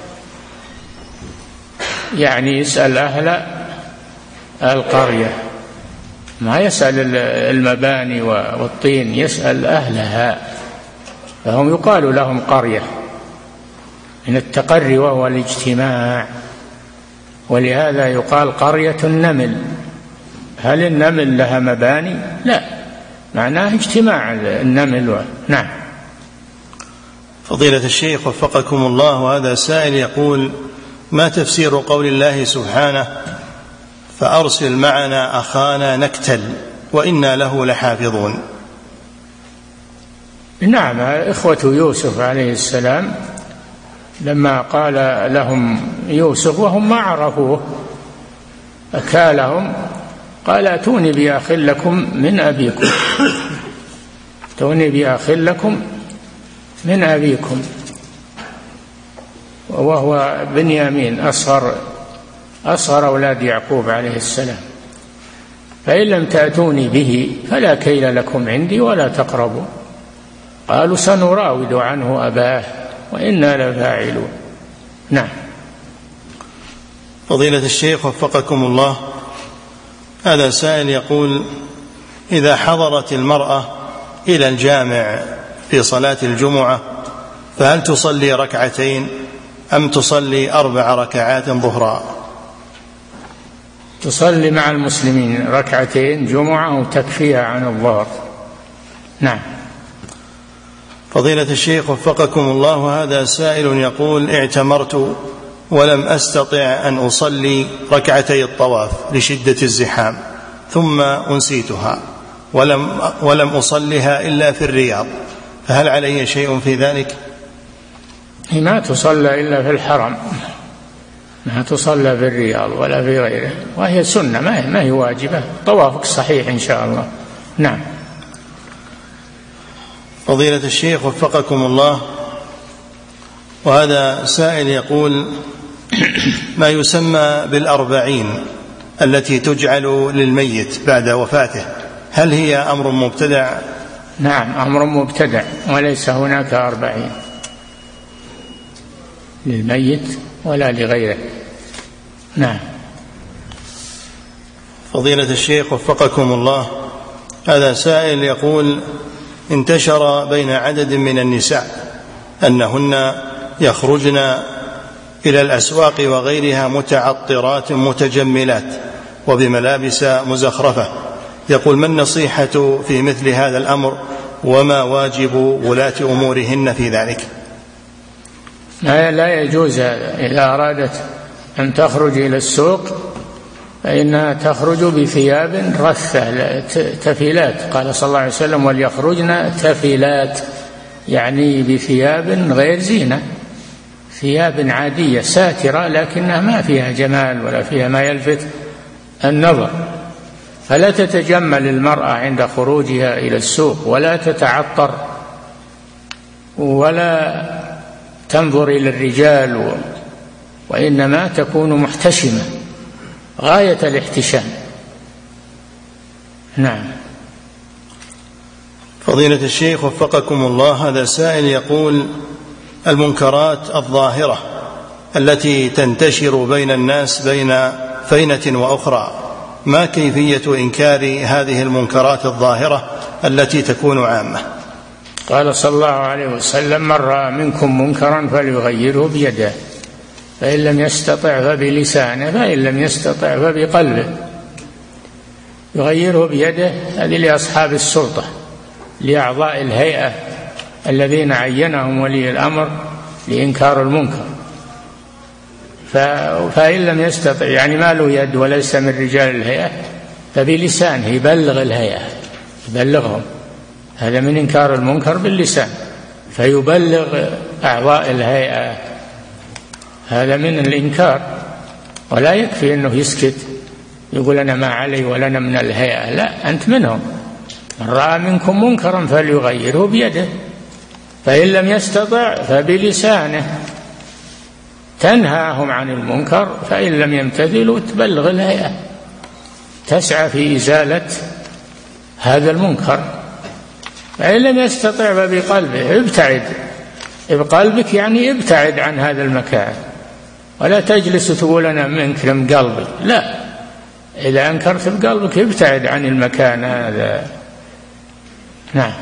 يعني يسأل أهل القرية، ما يسأل المباني والطين، يسأل أهلها، فهم يقال لهم قرية من التقري وهو الاجتماع. ولهذا يقال قرية النمل. هل النمل لها مباني؟ لا، معناه اجتماع النمل و... نعم. فضيلة الشيخ وفقكم الله، وهذا سائل يقول: ما تفسير قول الله سبحانه: فأرسل معنا أخانا نكتل وإنا له لحافظون؟ نعم، إخوة يوسف عليه السلام لما قال لهم يوسف وهم ما عرفوه أكالهم، قال: أتوني بأخ لكم من أبيكم، أتوني بأخ لكم من أبيكم، وهو بنيامين أصغر أصغر أولاد يعقوب عليه السلام، فإن لم تأتوني به فلا كيل لكم عندي ولا تقربوا. قالوا: سنراود عنه أباه وإنا لفاعلون. نعم. فضيلة الشيخ وفقكم الله، هذا سائل يقول: إذا حضرت المرأة إلى الجامع في صلاة الجمعة فهل تصلي ركعتين أم تصلي أربع ركعات ظهرا؟ تصلي مع المسلمين ركعتين جمعة وتكفيها عن الظهر. نعم. فضيلة الشيخ وفقكم الله، هذا سائل يقول: اعتمرت ولم أستطع أن أصلي ركعتي الطواف لشدة الزحام، ثم أنسيتها ولم, ولم أصلها إلا في الرياض، فهل علي شيء في ذلك؟ ما تصلى إلا في الحرم، ما تصلى في الرياض ولا في غيره، وهي سنة ما هي واجبة. طوافك صحيح إن شاء الله. نعم. فضيلة الشيخ وفقكم الله، وهذا سائل يقول: ما يسمى بالأربعين التي تجعل للميت بعد وفاته، هل هي أمر مبتدع؟ نعم، أمر مبتدع، وليس هناك أربعين للميت ولا لغيره. نعم. فضيلة الشيخ وفقكم الله، هذا سائل يقول: انتشر بين عدد من النساء أنهن يخرجن إلى الأسواق وغيرها متعطرات متجملات وبملابس مزخرفة، يقول: ما النصيحة في مثل هذا الأمر، وما واجب ولاة أمورهن في ذلك؟ لا يجوز هذا. إذا أرادت أن تخرج إلى السوق فإنها تخرج بثياب رثة تفيلات، قال صلى الله عليه وسلم: وليخرجن تفيلات، يعني بثياب غير زينة، ثياب عادية ساترة لكنها ما فيها جمال ولا فيها ما يلفت النظر. فلا تتجمل المرأة عند خروجها إلى السوق، ولا تتعطر، ولا تنظر إلى الرجال، وإنما تكون محتشمة غاية الاحتشام. نعم. فضيلة الشيخ وفقكم الله، هذا سائل يقول: المنكرات الظاهرة التي تنتشر بين الناس بين فينة وأخرى، ما كيفية إنكار هذه المنكرات الظاهرة التي تكون عامة؟ قال صلى الله عليه وسلم: من رأى منكم منكرا فليغيره بيده، فإن لم يستطع فبلسانه، فإن لم يستطع فبقلبه. يغيره بيده هذه لأصحاب السلطة، لأعضاء الهيئة الذين عينهم ولي الأمر لإنكار المنكر. فإن لم يستطع، يعني ما له يد وليس من رجال الهيئة، فبلسانه يبلغ الهيئة، يبلغهم. هذا من إنكار المنكر باللسان، فيبلغ أعضاء الهيئة، هذا من الإنكار. ولا يكفي أنه يسكت يقول أنا ما علي ولا أنا من الهيئة، لا، أنت منهم. من رأى منكم منكرا فليغيره بيده، فإن لم يستطع فبلسانه، تنهاهم عن المنكر، فإن لم يمتثلوا تبلغ الهيئة، تسعى في إزالة هذا المنكر. فإن لم يستطع فبقلبه، ابتعد بقلبك، يعني ابتعد عن هذا المكان، ولا تجلس تقول أنا منكرم قلبي، لا، إذا أنكرت بقلبك ابتعد عن المكان هذا. نعم.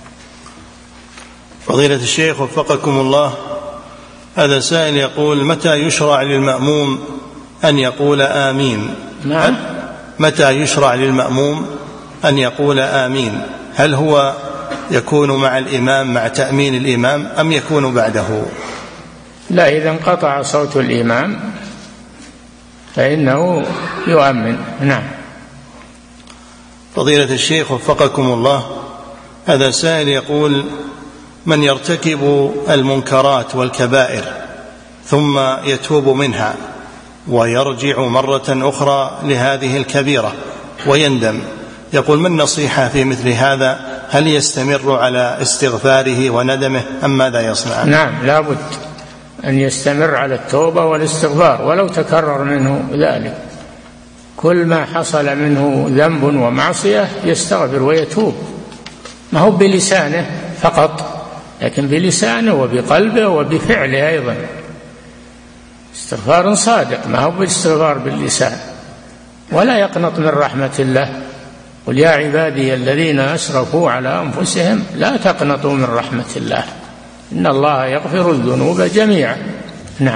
فضيلة الشيخ وفقكم الله، هذا سائل يقول: متى يشرع للمأموم أن يقول آمين؟ نعم. متى يشرع للمأموم أن يقول آمين؟ هل هو يكون مع الإمام مع تأمين الإمام أم يكون بعده؟ لا، إذا انقطع صوت الإمام فإنه يؤمن. نعم. فضيلة الشيخ وفقكم الله، هذا سائل يقول: من يرتكب المنكرات والكبائر ثم يتوب منها ويرجع مرة أخرى لهذه الكبيرة ويندم، يقول: ما النصيحة في مثل هذا؟ هل يستمر على استغفاره وندمه أم ماذا يصنع؟ نعم، لابد أن يستمر على التوبة والاستغفار ولو تكرر منه ذلك. كل ما حصل منه ذنب ومعصية يستغفر ويتوب، ما هو بلسانه فقط، لكن بلسانه وبقلبه وبفعله أيضا. استغفار صادق، ما هو بالاستغفار باللسان. ولا يقنط من رحمة الله، قل يا عبادي الذين أسرفوا على أنفسهم لا تقنطوا من رحمة الله إن الله يغفر الذنوب جميعا. نعم.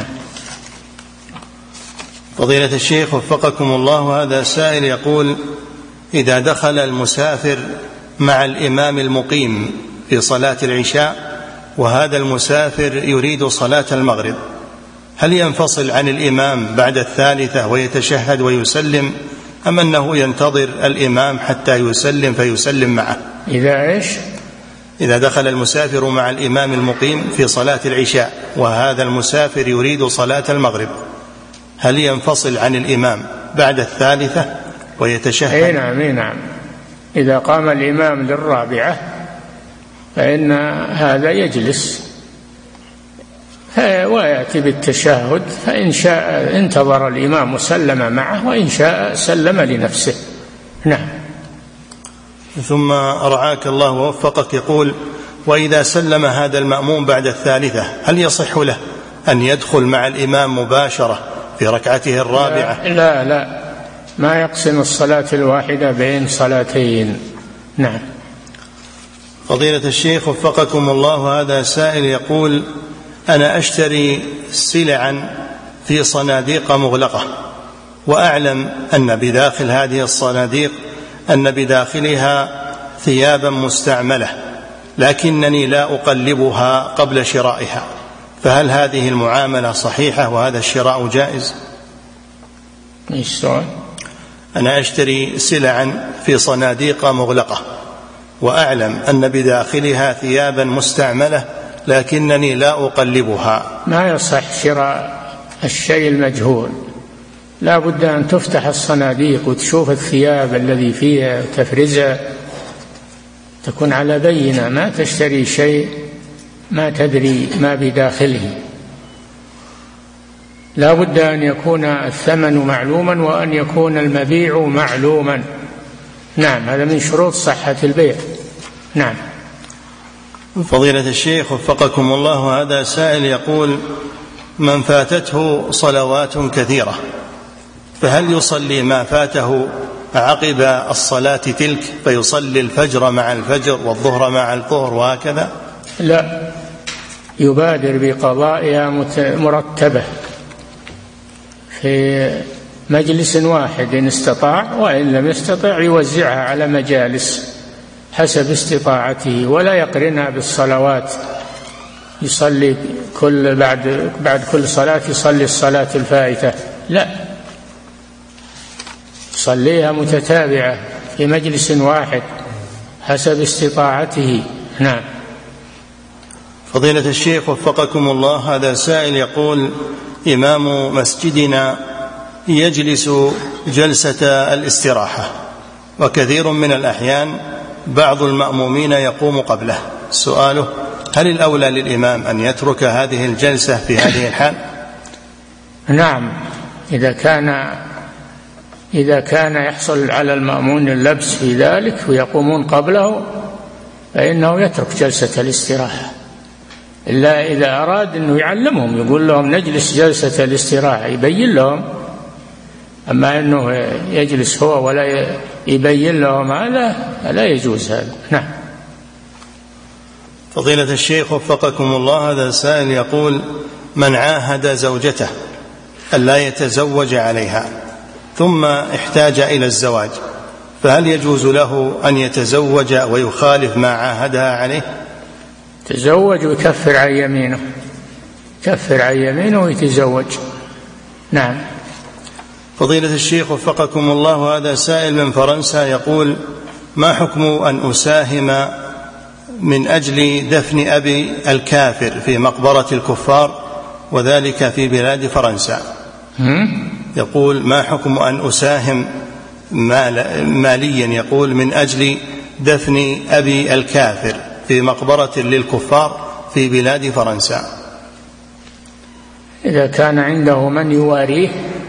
فضيلة الشيخ وفقكم الله، هذا سائل يقول: إذا دخل المسافر مع الإمام المقيم في صلاة العشاء وهذا المسافر يريد صلاة المغرب، هل ينفصل عن الإمام بعد الثالثة ويتشهد ويسلم، أم أنه ينتظر الإمام حتى يسلم فيسلم معه؟ إذا إيش؟ إذا دخل المسافر مع الإمام المقيم في صلاة العشاء وهذا المسافر يريد صلاة المغرب، هل ينفصل عن الإمام بعد الثالثة ويتشهد؟ أي نعم أي نعم. إذا قام الإمام للرابعة فإن هذا يجلس ويأتي بالتشهد، فإن شاء انتظر الإمام وسلم معه، وإن شاء سلم لنفسه. نعم. ثم رعاك الله ووفقك يقول: وإذا سلم هذا المأموم بعد الثالثة هل يصح له أن يدخل مع الإمام مباشرة في ركعته الرابعة؟ لا لا, لا ما يقسم الصلاة الواحدة بين صلاتين. نعم. فضيلة الشيخ وفقكم الله، هذا سائل يقول: أنا أشتري سلعا في صناديق مغلقة، وأعلم أن بداخل هذه الصناديق أن بداخلها ثيابا مستعملة، لكنني لا أقلبها قبل شرائها، فهل هذه المعاملة صحيحة وهذا الشراء جائز؟ إيش السؤال؟ أنا أشتري سلعا في صناديق مغلقة، وأعلم أن بداخلها ثيابا مستعملة، لكنني لا أقلبها. ما يصح شراء الشيء المجهول، لا بد أن تفتح الصناديق وتشوف الثياب الذي فيها وتفرزها، تكون على بينة، ما تشتري شيء ما تدري ما بداخله. لا بد أن يكون الثمن معلوما وأن يكون المبيع معلوما. نعم، هذا من شروط صحة البيع. نعم. فضيلة الشيخ وفقكم الله، هذا سائل يقول: من فاتته صلوات كثيرة فهل يصلي ما فاته عقب الصلاة تلك، فيصلي الفجر مع الفجر والظهر مع الظهر وهكذا؟ لا، يبادر بقضائها مرتبة في مجلس واحد إن استطاع، وإن لم يستطع يوزعها على مجالس حسب استطاعته، ولا يقرنها بالصلوات، يصلي كل بعد بعد كل صلاة يصلي الصلاة الفائتة، لا، يصليها متتابعة في مجلس واحد حسب استطاعته. نعم. فضيلة الشيخ وفقكم الله، هذا سائل يقول: إمام مسجدنا يجلس جلسة الاستراحة، وكثير من الأحيان بعض المأمومين يقوم قبله، سؤاله: هل الأولى للإمام أن يترك هذه الجلسة في هذه الحال؟ نعم، إذا كان إذا كان يحصل على المأمون اللبس في ذلك ويقومون قبله فإنه يترك جلسة الاستراحة، إلا إذا أراد أنه يعلمهم، يقول لهم نجلس جلسة الاستراحة، يبين لهم. أما أنه يجلس هو ولا يبين لهم هذا لا يجوز هذا. نعم. فضيلة الشيخ وفقكم الله، هذا سائل يقول: من عاهد زوجته ألا يتزوج عليها ثم احتاج إلى الزواج، فهل يجوز له أن يتزوج ويخالف ما عاهدها عليه؟ تزوج ويكفر عن يمينه، كفر عن يمينه ويتزوج. نعم. فضيلة الشيخ وفقكم الله، هذا سائل من فرنسا يقول: ما حكم أن أساهم من أجل دفن أبي الكافر في مقبرة الكفار وذلك في بلاد فرنسا؟ يقول: ما حكم أن أساهم مال ماليا يقول من أجل دفن أبي الكافر في مقبرة للكفار في بلاد فرنسا؟ إذا كان عنده من يواريه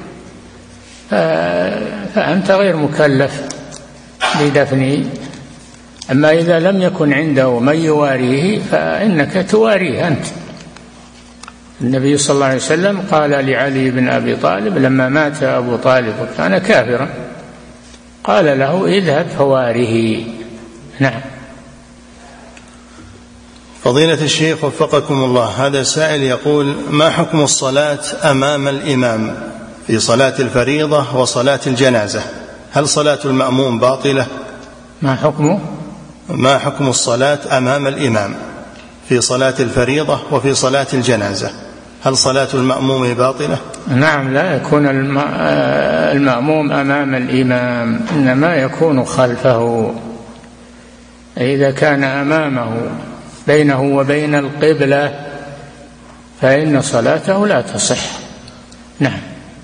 فأنت غير مكلف بدفنه، أما إذا لم يكن عنده من يواريه فإنك تواريه أنت. النبي صلى الله عليه وسلم قال لعلي بن أبي طالب لما مات أبو طالب وكان كافرا، قال له: اذهب فواره. نعم. فضيلة الشيخ وفقكم الله، هذا سائل يقول: ما حكم الصلاة أمام الإمام في صلاة الفريضة وصلاة الجنازة؟ هل صلاة المأموم باطلة؟ ما حكمه؟ ما حكم الصلاة أمام الإمام في صلاة الفريضة وفي صلاة الجنازة؟ هل صلاة المأموم باطلة؟ نعم، لا يكون المأموم أمام الإمام، إنما يكون خلفه. إذا كان أمامه بينه وبين القبلة فإن صلاته لا تصح. نعم.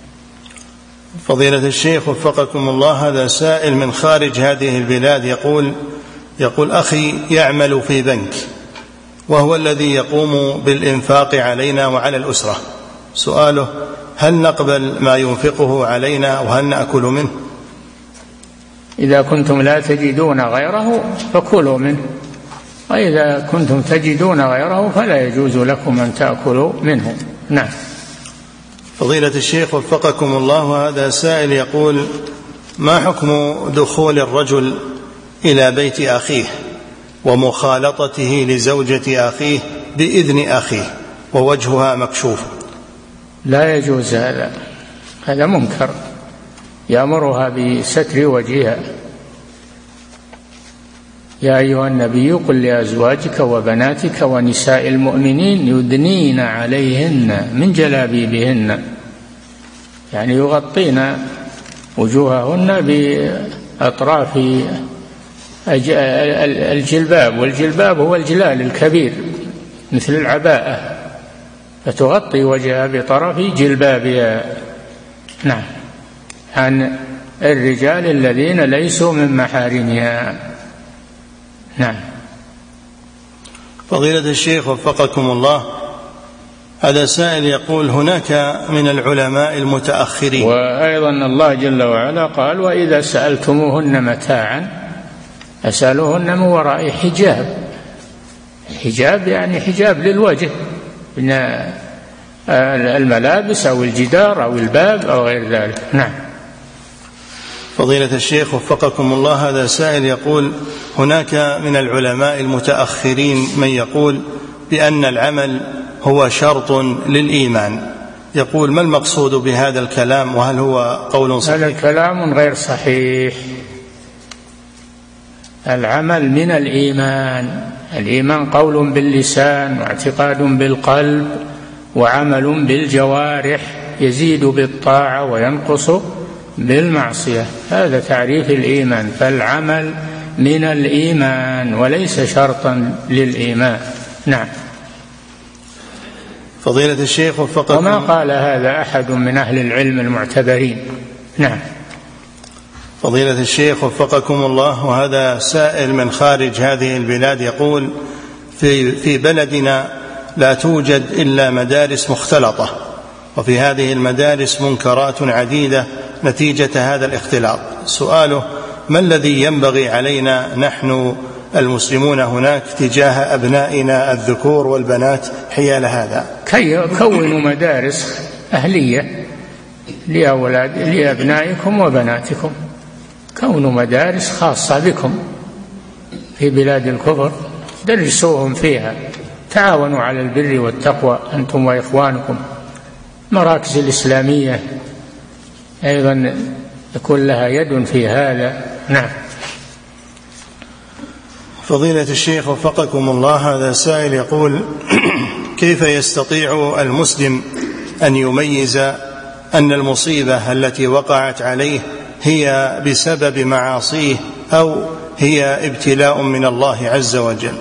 فضيلة الشيخ وفقكم الله، هذا سائل من خارج هذه البلاد يقول يقول أخي يعمل في بنك وهو الذي يقوم بالإنفاق علينا وعلى الأسرة. سؤاله: هل نقبل ما ينفقه علينا وهل نأكل منه؟ إذا كنتم لا تجدون غيره فكلوا منه، وإذا كنتم تجدون غيره فلا يجوز لكم أن تأكلوا منه. نعم. فضيلة الشيخ وفقكم الله، هذا سائل يقول: ما حكم دخول الرجل إلى بيت أخيه ومخالطته لزوجة أخيه بإذن أخيه ووجهها مكشوف؟ لا يجوز هذا، هذا منكر، يأمرها بستر وجهها. يا أيها النبي قل لأزواجك وبناتك ونساء المؤمنين يدنين عليهن من جلابيبهن، يعني يغطين وجوههن بأطراف الجلباب، والجلباب هو الجلال الكبير مثل العباءة، فتغطي وجهها بطرف جلبابها. نعم، عن الرجال الذين ليسوا من محارمها. نعم. فضيلة الشيخ وفقكم الله، هذا سائل يقول: هناك من العلماء المتأخرين، وأيضا الله جل وعلا قال: وإذا سألتموهن متاعا أسألوهن من وراء حجاب. حجاب يعني حجاب للوجه من الملابس أو الجدار أو الباب أو غير ذلك. نعم. فضيلة الشيخ وفقكم الله، هذا سائل يقول: هناك من العلماء المتأخرين من يقول بأن العمل هو شرط للإيمان. يقول: ما المقصود بهذا الكلام وهل هو قول صحيح؟ هذا الكلام غير صحيح. العمل من الإيمان، الإيمان قول باللسان واعتقاد بالقلب وعمل بالجوارح، يزيد بالطاعة وينقص بالمعصية. هذا تعريف الإيمان، فالعمل من الإيمان وليس شرطا للإيمان. نعم. فضيلة الشيخ وفقكم، وما قال هذا أحد من أهل العلم المعتبرين. نعم. فضيلة الشيخ وفقكم الله، وهذا سائل من خارج هذه البلاد يقول: في في بلدنا لا توجد إلا مدارس مختلطة، وفي هذه المدارس منكرات عديدة نتيجة هذا الاختلاط. سؤاله: ما الذي ينبغي علينا نحن المسلمون هناك تجاه أبنائنا الذكور والبنات حيال هذا؟ كي كونوا مدارس أهلية لأولاد لأبنائكم وبناتكم، كونوا مدارس خاصة بكم في بلاد الكفر، درسوهم فيها، تعاونوا على البر والتقوى أنتم وإخوانكم. مراكز الإسلامية أيضا يكون لها يد في هذا. نعم. فضيلة الشيخ وفقكم الله، هذا سائل يقول: كيف يستطيع المسلم أن يميز أن المصيبة التي وقعت عليه هي بسبب معاصيه أو هي ابتلاء من الله عز وجل؟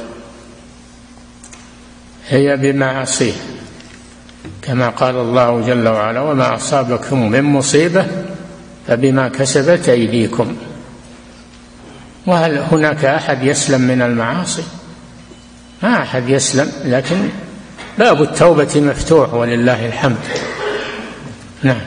هي بمعاصيه، كما قال الله جل وعلا: وما أصابكم من مصيبة فبما كسبت أيديكم. وهل هناك أحد يسلم من المعاصي؟ ما أحد يسلم، لكن باب التوبة مفتوح ولله الحمد. نعم.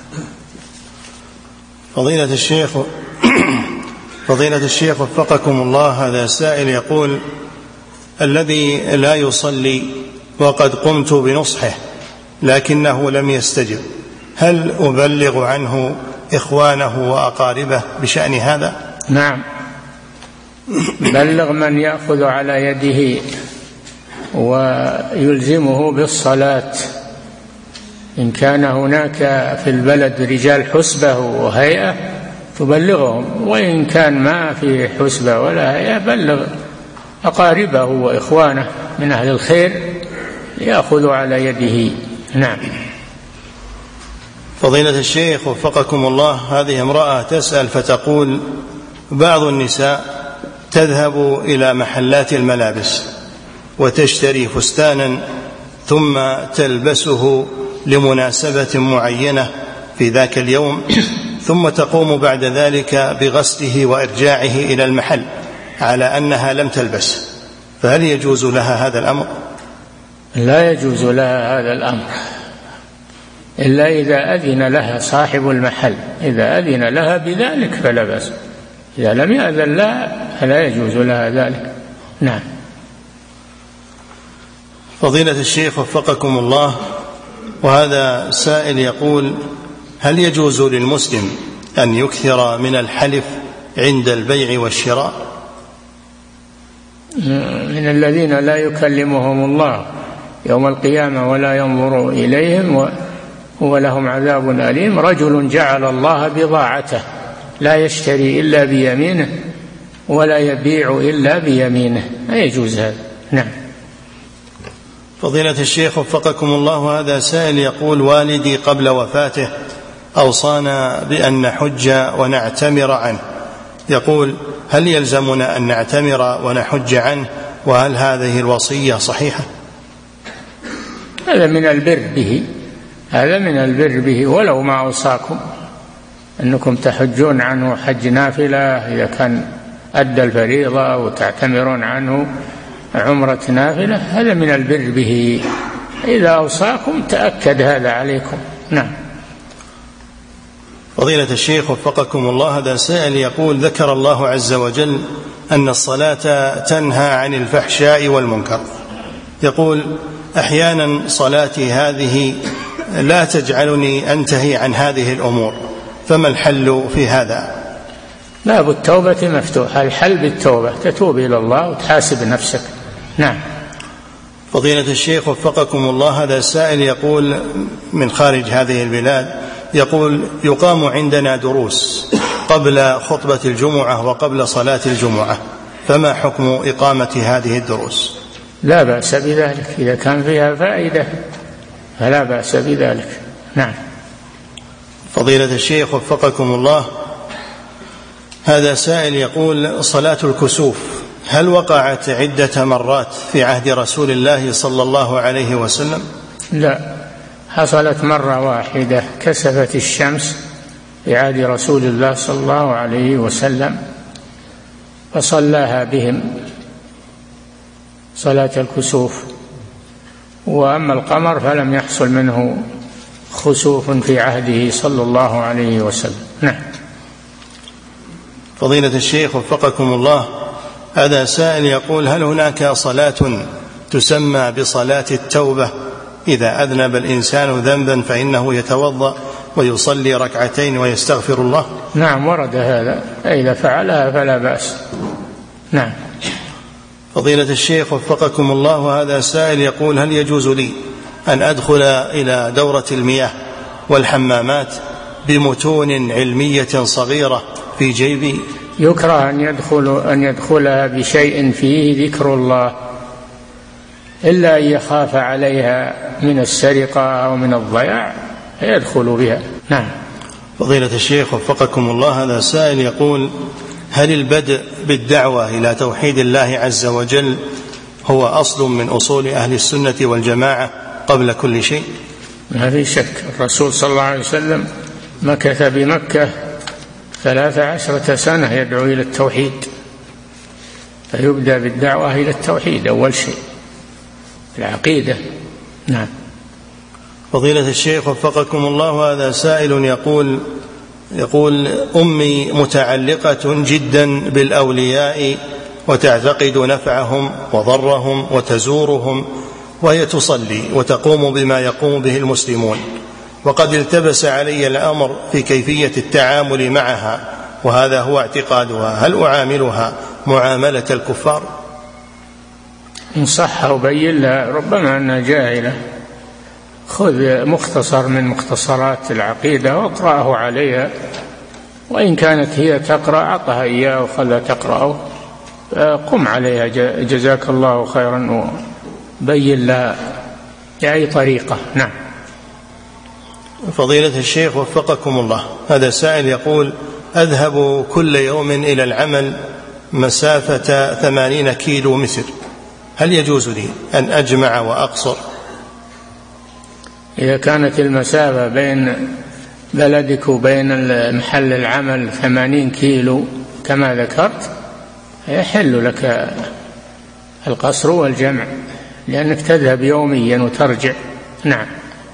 فضيلة الشيخ فضيلة الشيخ وفقكم الله، هذا سائل يقول: الذي لا يصلي وقد قمت بنصحه لكنه لم يستجب، هل أبلغ عنه إخوانه وأقاربه بشأن هذا؟ نعم، بلغ من يأخذ على يده ويلزمه بالصلاة إن كان هناك في البلد رجال حسبة وهيئة تبلغهم، وإن كان ما في حسبة ولا هيئة بلغ أقاربه وإخوانه من أهل الخير ليأخذوا على يده. نعم. فضيلة الشيخ وفقكم الله، هذه امرأة تسأل فتقول: بعض النساء تذهب إلى محلات الملابس وتشتري فستانا ثم تلبسه لمناسبة معينة في ذاك اليوم، ثم تقوم بعد ذلك بغسله وإرجاعه إلى المحل على أنها لم تلبس، فهل يجوز لها هذا الأمر؟ لا يجوز لها هذا الأمر إلا إذا أذن لها صاحب المحل، إذا أذن لها بذلك فلا بأس، إذا لم يأذن لها فلا يجوز لها ذلك. نعم. فضيلة الشيخ وفقكم الله، وهذا سائل يقول: هل يجوز للمسلم أن يكثر من الحلف عند البيع والشراء؟ من الذين لا يكلمهم الله يوم القيامة ولا ينظر إليهم ولهم عذاب أليم رجل جعل الله بضاعته لا يشتري إلا بيمينه ولا يبيع إلا بيمينه، لا يجوز هذا. نعم. فضيلة الشيخ وفقكم الله، هذا سائل يقول: والدي قبل وفاته أوصانا بأن نحج ونعتمر عنه، يقول: هل يلزمنا أن نعتمر ونحج عنه، وهل هذه الوصية صحيحة؟ هذا من البر به، هذا من البر به، ولو ما أوصاكم أنكم تحجون عنه حج نافلة إذا كان أدى الفريضة وتعتمرون عنه عمرة نافلة، هذا من البر به، إذا أوصاكم تأكد هذا عليكم. نعم. فضيلة الشيخ وفقكم الله، هذا سائل يقول: ذكر الله عز وجل أن الصلاة تنهى عن الفحشاء والمنكر، يقول: أحيانا صلاتي هذه لا تجعلني أنتهي عن هذه الأمور، فما الحل في هذا؟ باب التوبة مفتوح، الحل بالتوبة، تتوب إلى الله وتحاسب نفسك. نعم. فضيلة الشيخ وفقكم الله، هذا السائل يقول من خارج هذه البلاد، يقول: يقام عندنا دروس قبل خطبة الجمعة وقبل صلاة الجمعة، فما حكم إقامة هذه الدروس؟ لا بأس بذلك، إذا كان فيها فائدة فلا بأس بذلك. نعم. فضيلة الشيخ وفقكم الله، هذا سائل يقول: صلاة الكسوف هل وقعت عدة مرات في عهد رسول الله صلى الله عليه وسلم؟ لا، حصلت مرة واحدة، كسفت الشمس في عهد رسول الله صلى الله عليه وسلم فصلاها بهم صلاة الكسوف، وأما القمر فلم يحصل منه خسوف في عهده صلى الله عليه وسلم. نعم. فضيلة الشيخ وفقكم الله، هذا سائل يقول: هل هناك صلاة تسمى بصلاة التوبة؟ إذا أذنب الإنسان ذنبا فإنه يتوضأ ويصلي ركعتين ويستغفر الله؟ نعم، ورد هذا، إذا فعلها فلا بأس. نعم. فضيلة الشيخ وفقكم الله، هذا سائل يقول: هل يجوز لي أن أدخل إلى دورة المياه والحمامات بمتون علمية صغيرة في جيبي؟ يكره أن يدخل أن يدخلها بشيء فيه ذكر الله، إلا أن يخاف عليها من السرقة أو من الضياع فيدخل بها. نعم. فضيلة الشيخ وفقكم الله، هذا سائل يقول: هل البدء بالدعوة إلى توحيد الله عز وجل هو أصل من أصول أهل السنة والجماعة قبل كل شيء؟ ما في شك، الرسول صلى الله عليه وسلم مكث بمكة ثلاث عشرة سنة يدعو إلى التوحيد، فيبدأ بالدعوة إلى التوحيد أول شيء، العقيدة. نعم. فضيلة الشيخ وفقكم الله، هذا سائل يقول يقول أمي متعلقة جدا بالأولياء وتعتقد نفعهم وضرهم وتزورهم، وهي تصلي وتقوم بما يقوم به المسلمون، وقد التبس علي الأمر في كيفية التعامل معها، وهذا هو اعتقادها، هل أعاملها معاملة الكفار؟ انصحها وبين لها، ربما أنها جاهلة، خذ مختصر من مختصرات العقيدة واقرأه عليها، وإن كانت هي تقرأ أعطها إياه وخلها تقرأه، قم عليها جزاك الله خيرا وبين لها بأي طريقة. نعم. فضيلة الشيخ وفقكم الله، هذا سائل يقول: أذهب كل يوم إلى العمل مسافة ثمانين كيلو متر، هل يجوز لي أن أجمع وأقصر؟ إذا كانت المسافة بين بلدك وبين محل العمل ثمانين كيلو كما ذكرت، يحل لك القصر والجمع، لأنك تذهب يوميا وترجع. نعم.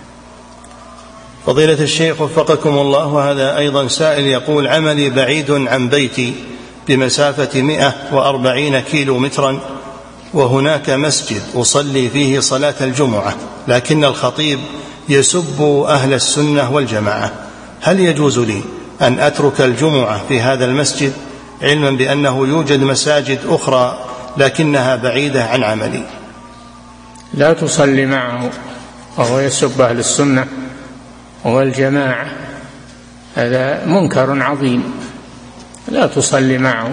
فضيلة الشيخ وفقكم الله، وهذا أيضا سائل يقول: عملي بعيد عن بيتي بمسافة مئة وأربعين كيلو مترا، وهناك مسجد أصلي فيه صلاة الجمعة، لكن الخطيب يسب أهل السنة والجماعة، هل يجوز لي أن أترك الجمعة في هذا المسجد، علما بأنه يوجد مساجد أخرى لكنها بعيدة عن عملي؟ لا تصلي معه وهو يسب أهل السنة والجماعة، هذا منكر عظيم، لا تصلي معه.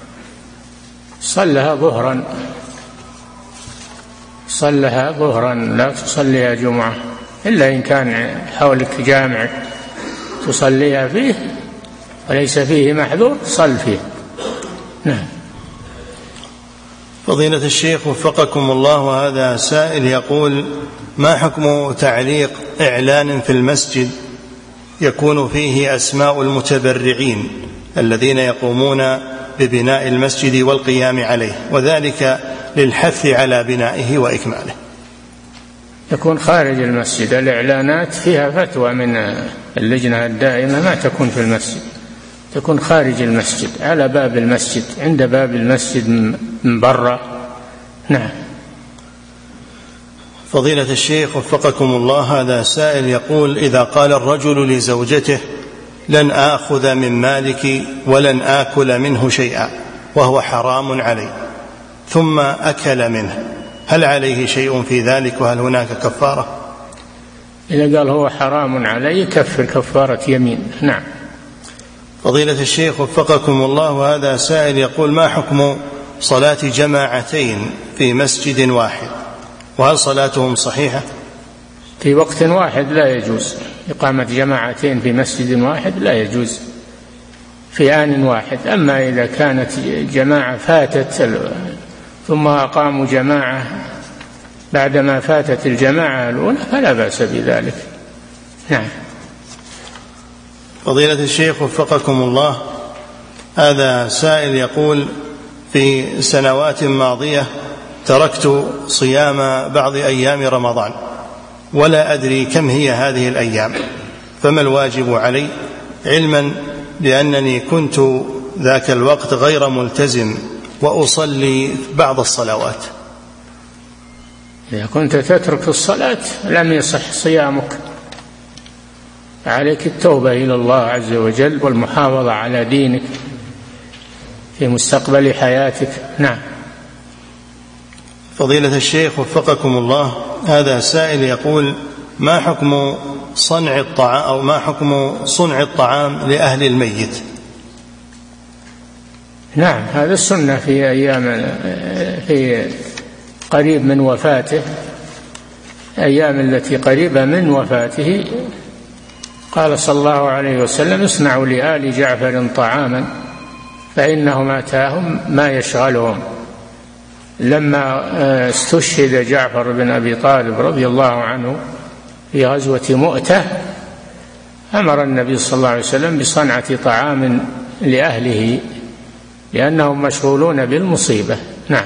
صلها ظهرا، صلها ظهرا، لا تصليها جمعة، إلا إن كان حولك جامع تصليها فيه وليس فيه محذور صل فيه. نعم. فضيلة الشيخ وفقكم الله، وهذا سائل يقول: ما حكم تعليق إعلان في المسجد يكون فيه أسماء المتبرعين الذين يقومون ببناء المسجد والقيام عليه، وذلك للحث على بنائه وإكماله؟ يكون خارج المسجد، الإعلانات فيها فتوى من اللجنة الدائمة، ما تكون في المسجد، تكون خارج المسجد على باب المسجد، عند باب المسجد من برا. نعم. فضيلة الشيخ وفقكم الله، هذا سائل يقول: إذا قال الرجل لزوجته: لن آخذ من مالك ولن آكل منه شيئا وهو حرام علي، ثم أكل منه، هل عليه شيء في ذلك، وهل هناك كفارة؟ إذا قال هو حرام علي كفر كفارة يمين. نعم. فضيلة الشيخ وفقكم الله، وهذا سائل يقول: ما حكم صلاة جماعتين في مسجد واحد، وهل صلاتهم صحيحة؟ في وقت واحد لا يجوز إقامة جماعتين في مسجد واحد، لا يجوز في آن واحد. أما إذا كانت جماعة فاتت ثم أقاموا جماعة بعدما فاتت الجماعة الأولى فلا بأس بذلك. نعم. فضيلة الشيخ وفقكم الله، هذا سائل يقول: في سنوات ماضية تركت صيام بعض أيام رمضان ولا أدري كم هي هذه الأيام، فما الواجب علي، علما بأنني كنت ذاك الوقت غير ملتزم وأصلي بعض الصلوات؟ إذا كنت تترك الصلاة لم يصح صيامك، عليك التوبة إلى الله عز وجل والمحافظة على دينك في مستقبل حياتك. نعم. فضيلة الشيخ وفقكم الله، هذا سائل يقول: ما حكم صنع الطعام أو ما حكم صنع الطعام لأهل الميت؟ نعم، هذا السنة في أيام في قريب من وفاته، أيام التي قريبة من وفاته، قال صلى الله عليه وسلم: اصنعوا لآل جعفر طعاما فإنهم أتاهم ما يشغلهم. لما استشهد جعفر بن أبي طالب رضي الله عنه في غزوة مؤتة أمر النبي صلى الله عليه وسلم بصنعة طعام لأهله لأنهم مشغولون بالمصيبة. نعم.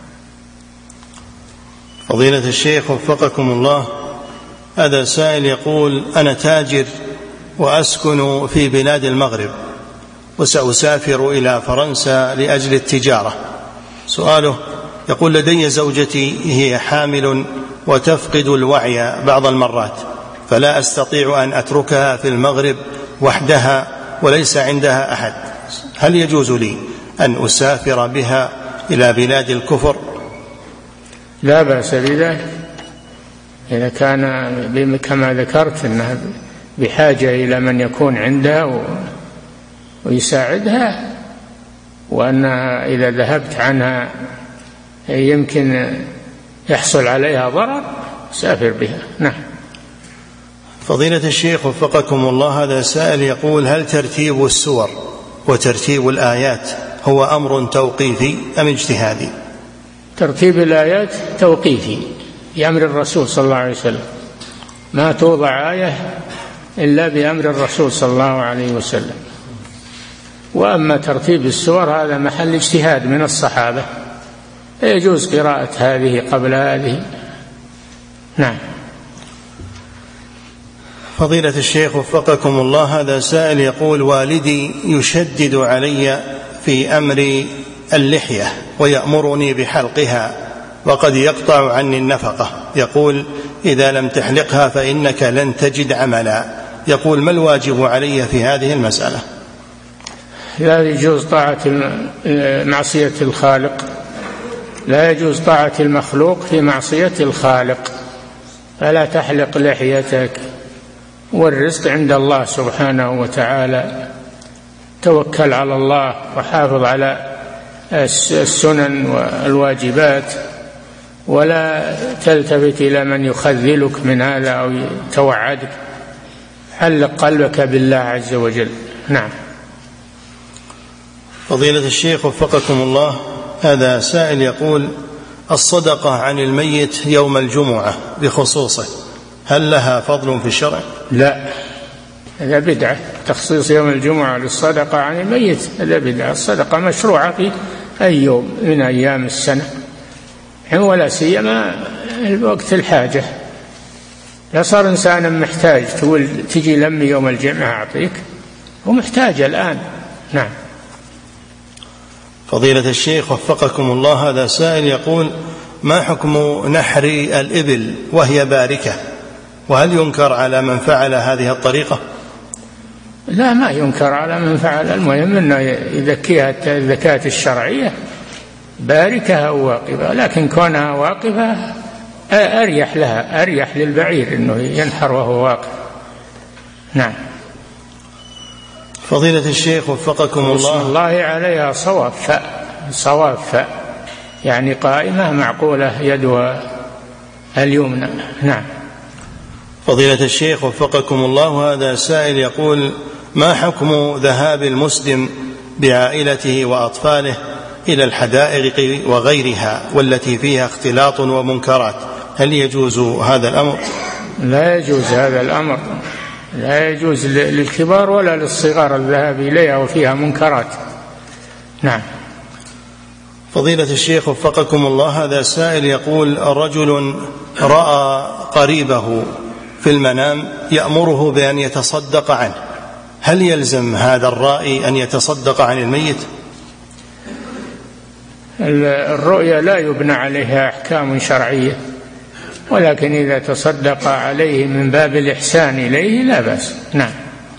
فضيلة الشيخ وفقكم الله، هذا سائل يقول: أنا تاجر وأسكن في بلاد المغرب وسأسافر إلى فرنسا لأجل التجارة. سؤاله يقول: لدي زوجتي هي حامل وتفقد الوعي بعض المرات، فلا أستطيع أن أتركها في المغرب وحدها وليس عندها أحد، هل يجوز لي أن أسافر بها إلى بلاد الكفر؟ لا بأس بذلك إذا كان كما ذكرت أنها بحاجة إلى من يكون عندها ويساعدها، وأنها إذا ذهبت عنها يمكن يحصل عليها ضرر سافر بها. نعم. فضيلة الشيخ وفقكم الله، هذا سائل يقول: هل ترتيب السور وترتيب الآيات هو أمر توقيفي أم اجتهادي؟ ترتيب الآيات توقيفي بأمر الرسول صلى الله عليه وسلم، ما توضع آية إلا بأمر الرسول صلى الله عليه وسلم. وأما ترتيب السور هذا محل اجتهاد من الصحابة، يجوز قراءة هذه قبل هذه. نعم. فضيلة الشيخ وفقكم الله، هذا سائل يقول: والدي يشدد علي في أمر اللحية ويأمرني بحلقها وقد يقطع عني النفقة، يقول: إذا لم تحلقها فإنك لن تجد عملا. يقول: ما الواجب علي في هذه المسألة؟ لا يجوز طاعة معصية الخالق، لا يجوز طاعة المخلوق في معصية الخالق، فلا تحلق لحيتك، والرزق عند الله سبحانه وتعالى. توكل على الله وحافظ على السنن والواجبات، ولا تلتفت إلى من يخذلك من هذا أو يتوعدك، حلق قلبك بالله عز وجل. نعم. فضيلة الشيخ وفقكم الله، هذا سائل يقول: الصدقة عن الميت يوم الجمعة بخصوصه هل لها فضل في الشرع؟ لا، هذا بدعة. تخصيص يوم الجمعة للصدقة عن الميت هذا بدعة. الصدقة مشروعة في أي يوم من أيام السنة، ولا سيما وقت الحاجة. لا صار إنسانا محتاج تقول تجي لمي يوم الجمعة أعطيك، هو محتاج الآن. نعم. فضيلة الشيخ وفقكم الله، هذا سائل يقول: ما حكم نحر الإبل وهي باركة، وهل ينكر على من فعل هذه الطريقة؟ لا، ما ينكر على من فعل، المهم أنه يذكيها الزكاة الشرعية باركة أو واقفة، لكن كونها واقفة أريح لها، أريح للبعير أنه ينحر وهو واقف. نعم. فضيلة الشيخ وفقكم الله، بسم الله عليها صواب فاء، صواب فاء يعني قائمة معقولة يدها اليمنى. نعم. فضيلة الشيخ وفقكم الله، هذا سائل يقول: ما حكم ذهاب المسلم بعائلته وأطفاله إلى الحدائق وغيرها والتي فيها اختلاط ومنكرات، هل يجوز هذا الأمر؟ لا يجوز هذا الأمر، لا يجوز للكبار ولا للصغار الذهاب إليها وفيها منكرات. نعم. فضيلة الشيخ وفقكم الله، هذا سائل يقول: رجل رأى قريبه في المنام يأمره بأن يتصدق عنه، هل يلزم هذا الرائي أن يتصدق عن الميت؟ الرؤيا لا يبنى عليها أحكام شرعية، ولكن إذا تصدق عليه من باب الإحسان إليه لا بأس. نعم.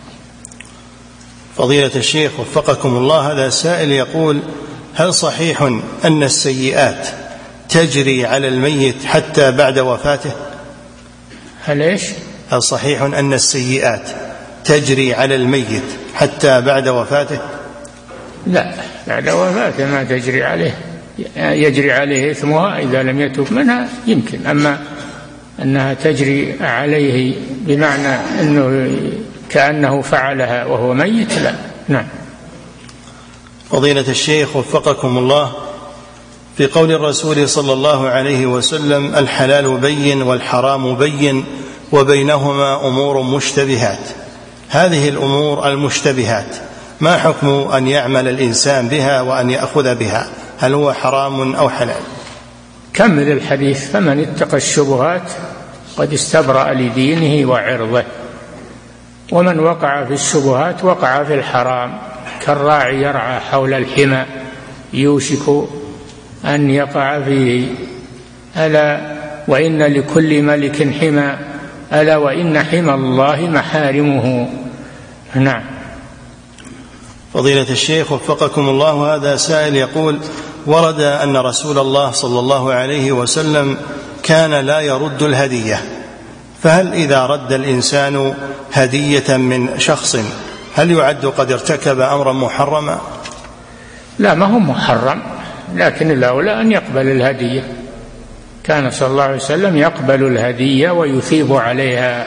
فضيلة الشيخ وفقكم الله، هذا سائل يقول: هل صحيح أن السيئات تجري على الميت حتى بعد وفاته؟ هل إيش؟ هل صحيح أن السيئات تجري على الميت حتى بعد وفاته؟ لا، بعد وفاته ما تجري عليه، يجري عليه إثمها إذا لم يتوب منها يمكن، أما أنها تجري عليه بمعنى أنه كأنه فعلها وهو ميت لا. نعم. فضيلة الشيخ وفقكم الله، في قول الرسول صلى الله عليه وسلم: الحلال بين والحرام بين وبينهما أمور مشتبهات، هذه الأمور المشتبهات ما حكم أن يعمل الإنسان بها وأن يأخذ بها؟ هل هو حرام أو حلال؟ كمل الحديث: فمن اتقى الشبهات قد استبرأ لدينه وعرضه، ومن وقع في الشبهات وقع في الحرام، كالراعي يرعى حول الحمى يوشك أن يقع فيه، ألا وإن لكل ملك حمى، ألا وإن حمى الله محارمه. نعم. فضيلة الشيخ وفقكم الله، هذا سائل يقول: ورد أن رسول الله صلى الله عليه وسلم كان لا يرد الهدية، فهل إذا رد الإنسان هدية من شخص هل يعد قد ارتكب أمرا محرما؟ لا، ما هو محرم، لكن الأولى أن يقبل الهدية. كان صلى الله عليه وسلم يقبل الهدية ويثيب عليها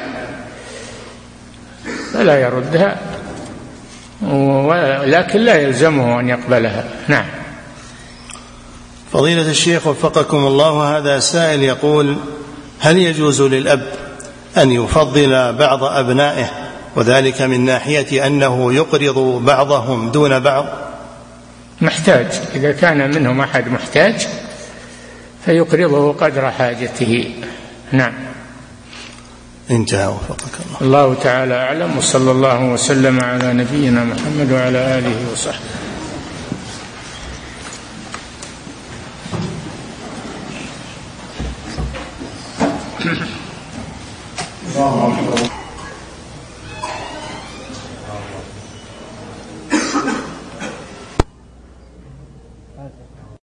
فلا يردها، ولكن لا يلزمه أن يقبلها. نعم. فضيلة الشيخ وفقكم الله، هذا سائل يقول: هل يجوز للأب أن يفضل بعض أبنائه وذلك من ناحية أنه يقرض بعضهم دون بعض؟ محتاج، إذا كان منهم أحد محتاج فيقرضه قدر حاجته. نعم. انتهى وفقك الله. الله تعالى أعلم، وصلى الله وسلم على نبينا محمد وعلى آله وصحبه.